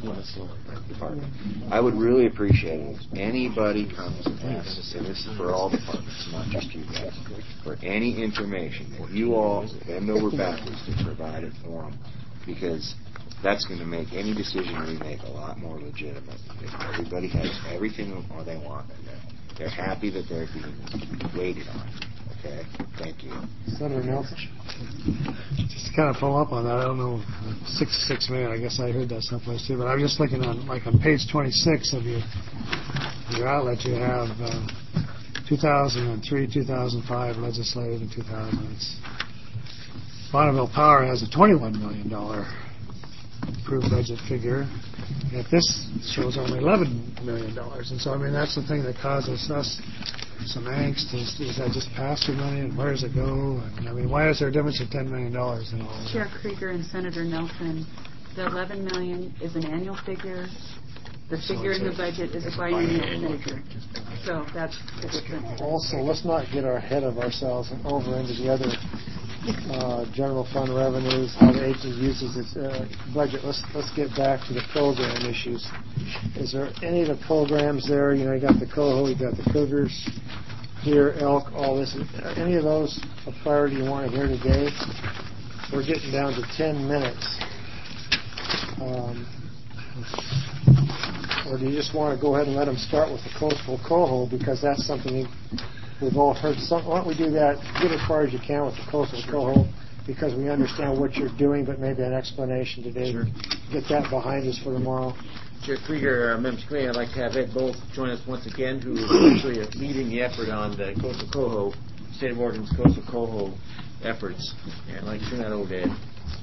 I would really appreciate it if anybody comes and asks, and this is for all departments, not just you guys, for any information that you all bend over backwards to provide it for them, because that's going to make any decision we make a lot more legitimate. If everybody has everything they want, and they're happy that they're being waited on. Okay? Thank you. Senator Nelson? Just to kind of follow up on that, I don't know, 66 million, I guess I heard that someplace too, but I'm just looking on, like on page 26 of your outlet, you have 2003, 2005 legislative, and 2000. Bonneville Power has a $21 million approved budget figure, yet this shows only $11 million. And so, I mean, that's the thing that causes us some angst. Is that just pass-through money, and where does it go? And, I mean, why is there a difference of $10 million in all that? Chair Krieger and Senator Nelson, the $11 million is an annual figure. The figure in the budget is a biennial figure. So that's the difference. Also, let's not get our head of ourselves and over into the other general fund revenues, how the agency uses its budget. Let's get back to the program issues. Is there any of the programs there? You know, you got the coho, you got the cougars, deer, elk, all this. Any of those a priority you want to hear today? We're getting down to 10 minutes. Or do you just want to go ahead and let them start with the coastal coho, because that's something we've all heard. Why don't we do that? Get as far as you can with the coastal coho, because we understand what you're doing, but maybe an explanation today. Sure. Get that behind us for tomorrow. Chair Krieger, members of the committee, I'd like to have Ed Bowles join us once again, who is actually leading the effort on the coastal coho, State of Oregon's coastal coho efforts. And I'd like to turn that over to Ed.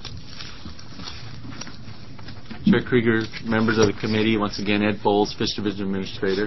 Chair Krieger, members of the committee, once again, Ed Bowles, Fish Division Administrator.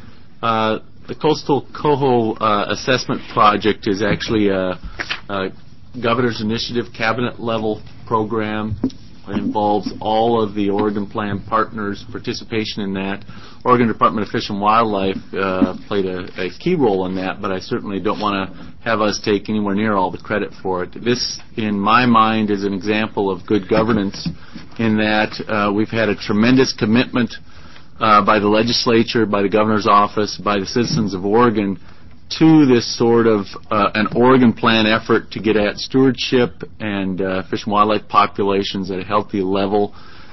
The Coastal Coho Assessment Project is actually a Governor's Initiative cabinet-level program. It involves all of the Oregon Plan partners' participation in that. Oregon Department of Fish and Wildlife played a key role in that, but I certainly don't want to have us take anywhere near all the credit for it. This, in my mind, is an example of good governance in that we've had a tremendous commitment by the legislature, by the governor's office, by the citizens of Oregon to this sort of an Oregon Plan effort to get at stewardship and fish and wildlife populations at a healthy level.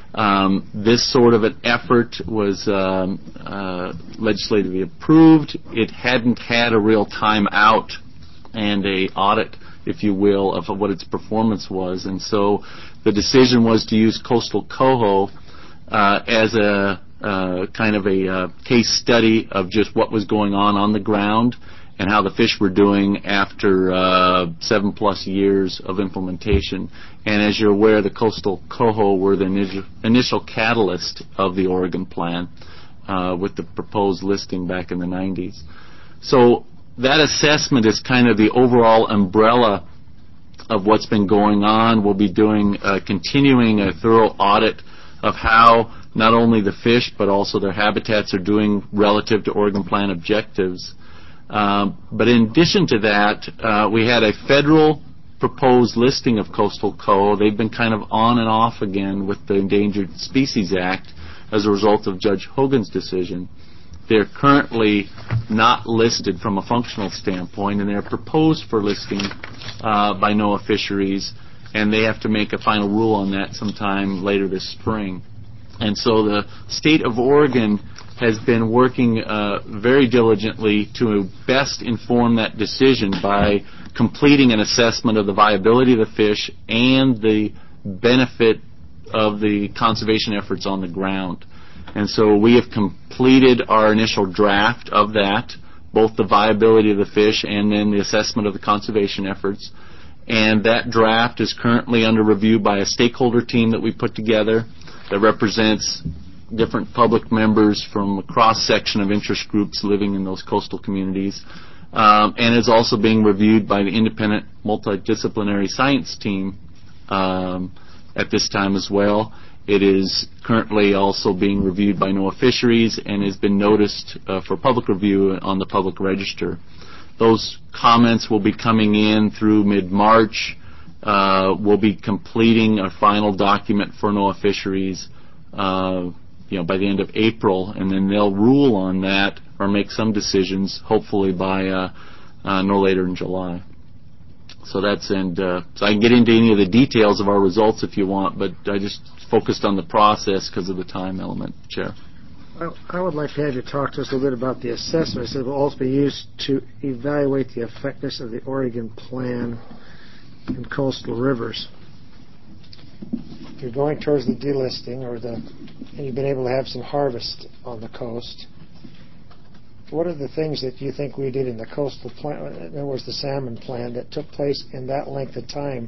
This sort of an effort was legislatively approved. It hadn't had a real time out and a audit, if you will, of what its performance was. And so the decision was to use coastal coho as a kind of a case study of just what was going on the ground and how the fish were doing after 7+ years of implementation. And as you're aware, the coastal coho were the initial catalyst of the Oregon Plan with the proposed listing back in the 90s. So that assessment is kind of the overall umbrella of what's been going on. We'll be doing continuing a thorough audit of how not only the fish but also their habitats are doing relative to Oregon Plan objectives. But in addition to that, we had a federal proposed listing of coastal coho. They've been kind of on and off again with the Endangered Species Act as a result of Judge Hogan's decision. They're currently not listed from a functional standpoint, and they're proposed for listing by NOAA Fisheries, and they have to make a final rule on that sometime later this spring. And so the state of Oregon has been working very diligently to best inform that decision by completing an assessment of the viability of the fish and the benefit of the conservation efforts on the ground. And so we have completed our initial draft of that, both the viability of the fish and then the assessment of the conservation efforts. And that draft is currently under review by a stakeholder team that we put together that represents different public members from a cross-section of interest groups living in those coastal communities, and is also being reviewed by the independent multidisciplinary science team at this time as well. It is currently also being reviewed by NOAA Fisheries and has been noticed for public review on the public register. Those comments will be coming in through mid-March. We'll be completing our final document for NOAA Fisheries by the end of April, and then they'll rule on that or make some decisions, hopefully by no later than July. So that's so I can get into any of the details of our results if you want, but I just focused on the process because of the time element, Chair. Well, I would like to have you talk to us a little bit about the assessment. It will also be used to evaluate the effectiveness of the Oregon Plan in coastal rivers. You're going towards the delisting, and you've been able to have some harvest on the coast. What are the things that you think we did in the coastal plan? In other words, the salmon plan that took place in that length of time.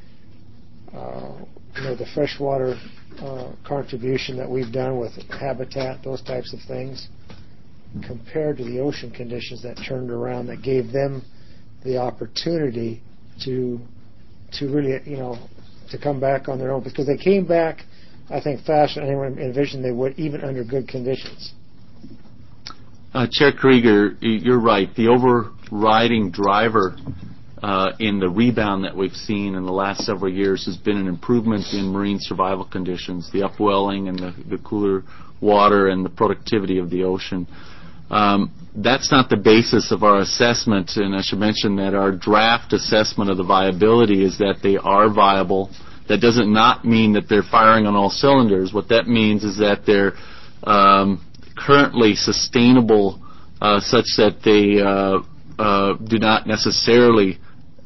The freshwater contribution that we've done with habitat, those types of things, compared to the ocean conditions that turned around, that gave them the opportunity to really, to come back on their own, because they came back, I think, faster than anyone envisioned they would, even under good conditions. Chair Krieger, you're right. The overriding driver in the rebound that we've seen in the last several years has been an improvement in marine survival conditions, the upwelling and the cooler water and the productivity of the ocean. That's not the basis of our assessment, and I should mention that our draft assessment of the viability is that they are viable, That doesn't not mean that they're firing on all cylinders. What that means is that they're currently sustainable such that they do not necessarily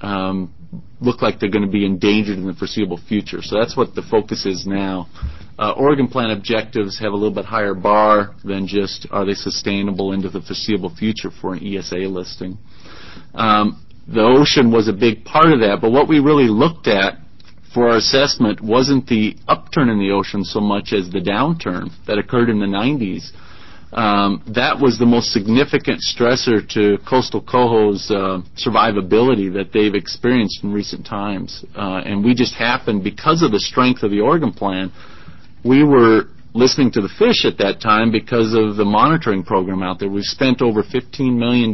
look like they're going to be endangered in the foreseeable future. So that's what the focus is now. Oregon Plan objectives have a little bit higher bar than just are they sustainable into the foreseeable future for an ESA listing. The ocean was a big part of that, but what we really looked at for our assessment wasn't the upturn in the ocean so much as the downturn that occurred in the 90s. That was the most significant stressor to coastal coho's survivability that they've experienced in recent times. And we just happened, because of the strength of the Oregon Plan, we were listening to the fish at that time because of the monitoring program out there. We've spent over $15 million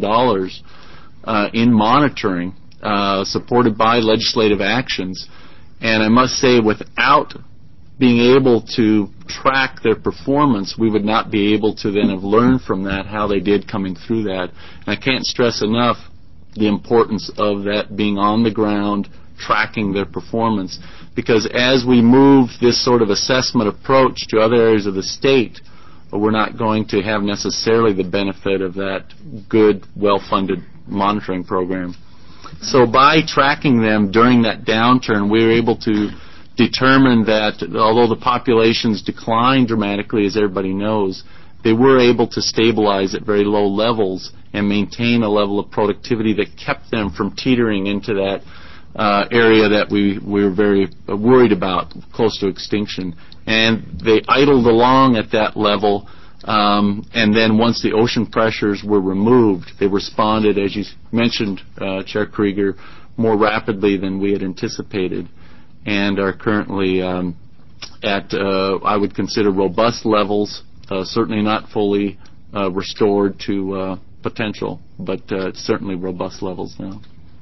in monitoring, supported by legislative actions. And I must say, without being able to track their performance, we would not be able to then have learned from that how they did coming through that. And I can't stress enough the importance of that being on the ground, tracking their performance. Because as we move this sort of assessment approach to other areas of the state, we're not going to have necessarily the benefit of that good, well-funded monitoring program. So by tracking them during that downturn, we were able to determine that although the populations declined dramatically, as everybody knows, they were able to stabilize at very low levels and maintain a level of productivity that kept them from teetering into that area that we were very worried about, close to extinction. And they idled along at that level, and then once the ocean pressures were removed, they responded, as you mentioned, Chair Krieger, more rapidly than we had anticipated, and are currently at, I would consider, robust levels, certainly not fully restored to potential, but certainly robust levels now.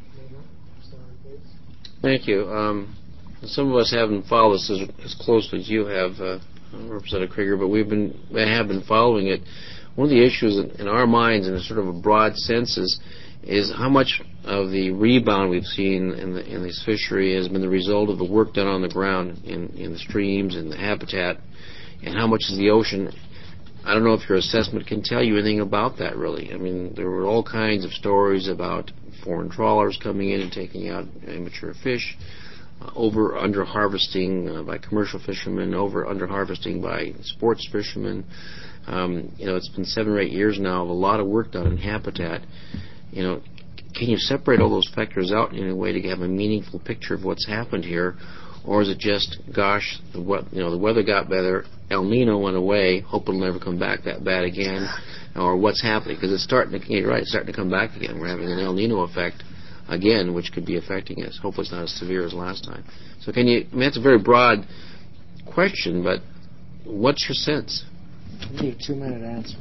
Thank you. Some of us haven't followed this as closely as you have, Representative Krieger, but we have been following it. One of the issues in our minds, in a sort of a broad sense, is how much of the rebound we've seen in this fishery has been the result of the work done on the ground in the streams and the habitat, and how much is the ocean. I don't know if your assessment can tell you anything about that, really. I mean, there were all kinds of stories about foreign trawlers coming in and taking out immature fish, under harvesting by commercial fishermen, under harvesting by sports fishermen. It's been 7 or 8 years now of a lot of work done in habitat. Can you separate all those factors out in a way to have a meaningful picture of what's happened here, or is it just, gosh, the weather got better, El Nino went away, hope it'll never come back that bad again, or what's happening? Because it's starting to come back again. We're having an El Nino effect again, which could be affecting us. Hopefully it's not as severe as last time. So that's a very broad question, but what's your sense? I need a 2-minute answer.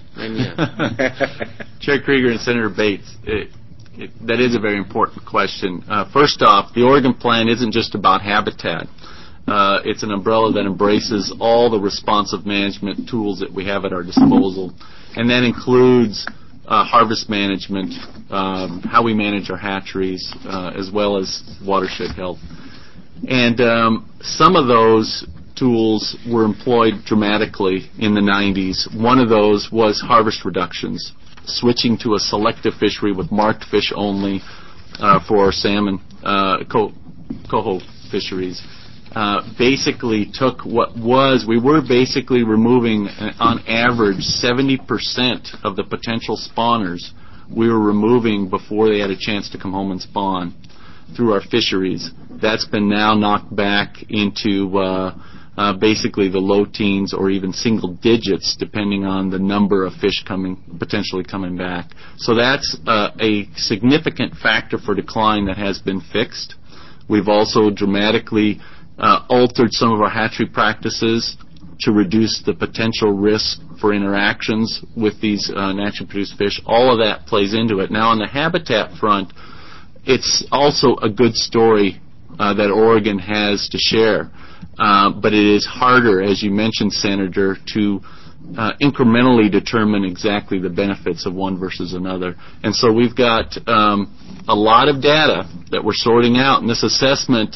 Chair Krieger and Senator Bates, that is a very important question. First off, the Oregon Plan isn't just about habitat. It's an umbrella that embraces all the responsive management tools that we have at our disposal, and that includes harvest management, how we manage our hatcheries, as well as watershed health. And some of those tools were employed dramatically in the 90s. One of those was harvest reductions, switching to a selective fishery with marked fish only for salmon, coho fisheries. Basically took we were basically removing, on average, 70% of the potential spawners we were removing before they had a chance to come home and spawn through our fisheries. That's been now knocked back into basically the low teens or even single digits, depending on the number of fish potentially coming back. So that's a significant factor for decline that has been fixed. We've also dramatically altered some of our hatchery practices to reduce the potential risk for interactions with these naturally produced fish. All of that plays into it. Now, on the habitat front, it's also a good story that Oregon has to share. But it is harder, as you mentioned, Senator, to incrementally determine exactly the benefits of one versus another. And so we've got a lot of data that we're sorting out, and this assessment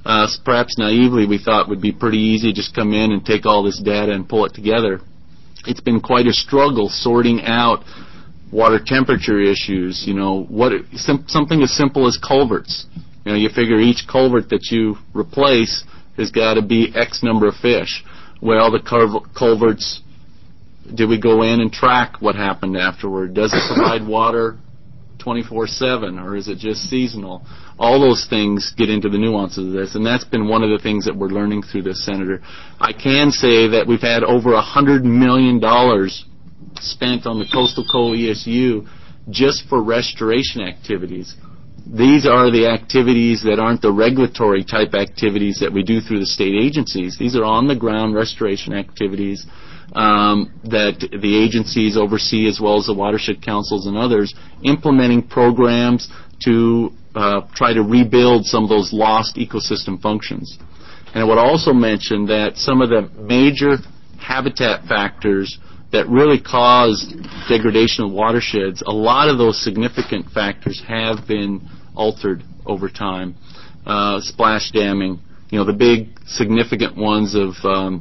perhaps naively we thought would be pretty easy, just come in and take all this data and pull it together. It's been quite a struggle sorting out water temperature issues, something as simple as culverts. You figure each culvert that you replace has got to be X number of fish. Well, the culverts, did we go in and track what happened afterward? Does it provide water 24/7, or is it just seasonal? All those things get into the nuances of this, and that's been one of the things that we're learning through this, Senator. I can say that we've had over $100 million spent on the Coastal Coal ESU just for restoration activities. These are the activities that aren't the regulatory type activities that we do through the state agencies. These are on-the-ground restoration activities that the agencies oversee, as well as the watershed councils and others, implementing programs to try to rebuild some of those lost ecosystem functions. And I would also mention that some of the major habitat factors that really cause degradation of watersheds, a lot of those significant factors have been altered over time. Splash damming, the big significant ones of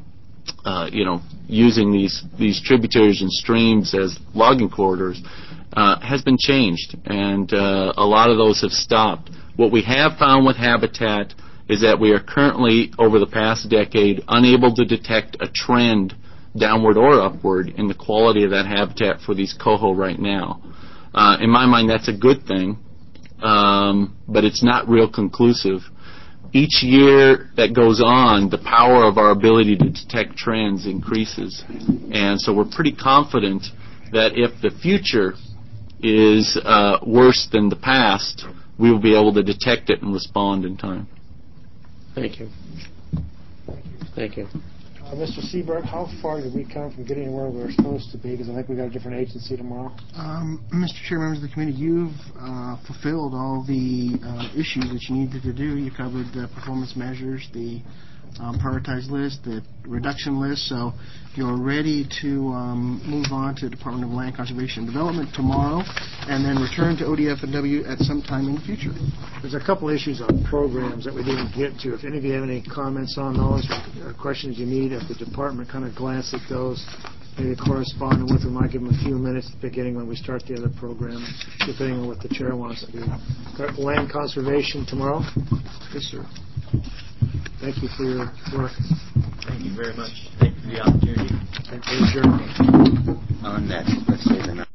using these tributaries and streams as logging corridors has been changed, and a lot of those have stopped. What we have found with habitat is that we are currently, over the past decade, unable to detect a trend downward or upward in the quality of that habitat for these coho right now. In my mind, that's a good thing, but it's not real conclusive. Each year that goes on, the power of our ability to detect trends increases. And so we're pretty confident that if the future is worse than the past, we will be able to detect it and respond in time. Thank you. Thank you. Mr. Seabird, how far did we come from getting where we were supposed to be? Because I think we got a different agency tomorrow. Mr. Chair, members of the committee, you've fulfilled all the issues that you needed to do. You covered the performance measures, the prioritized list, the reduction list. So you're ready to move on to Department of Land Conservation and Development tomorrow, and then return to ODF&W at some time in the future. There's a couple issues on programs that we didn't get to. If any of you have any comments on those or questions you need, if the department kind of glance at those, maybe correspond with them. I give them a few minutes at the beginning when we start the other program, depending on what the chair wants to do. Land conservation tomorrow? Yes, sir. Thank you for your work. Thank you very much. Thank you for the opportunity. Thank you for your journey. On that, let's say the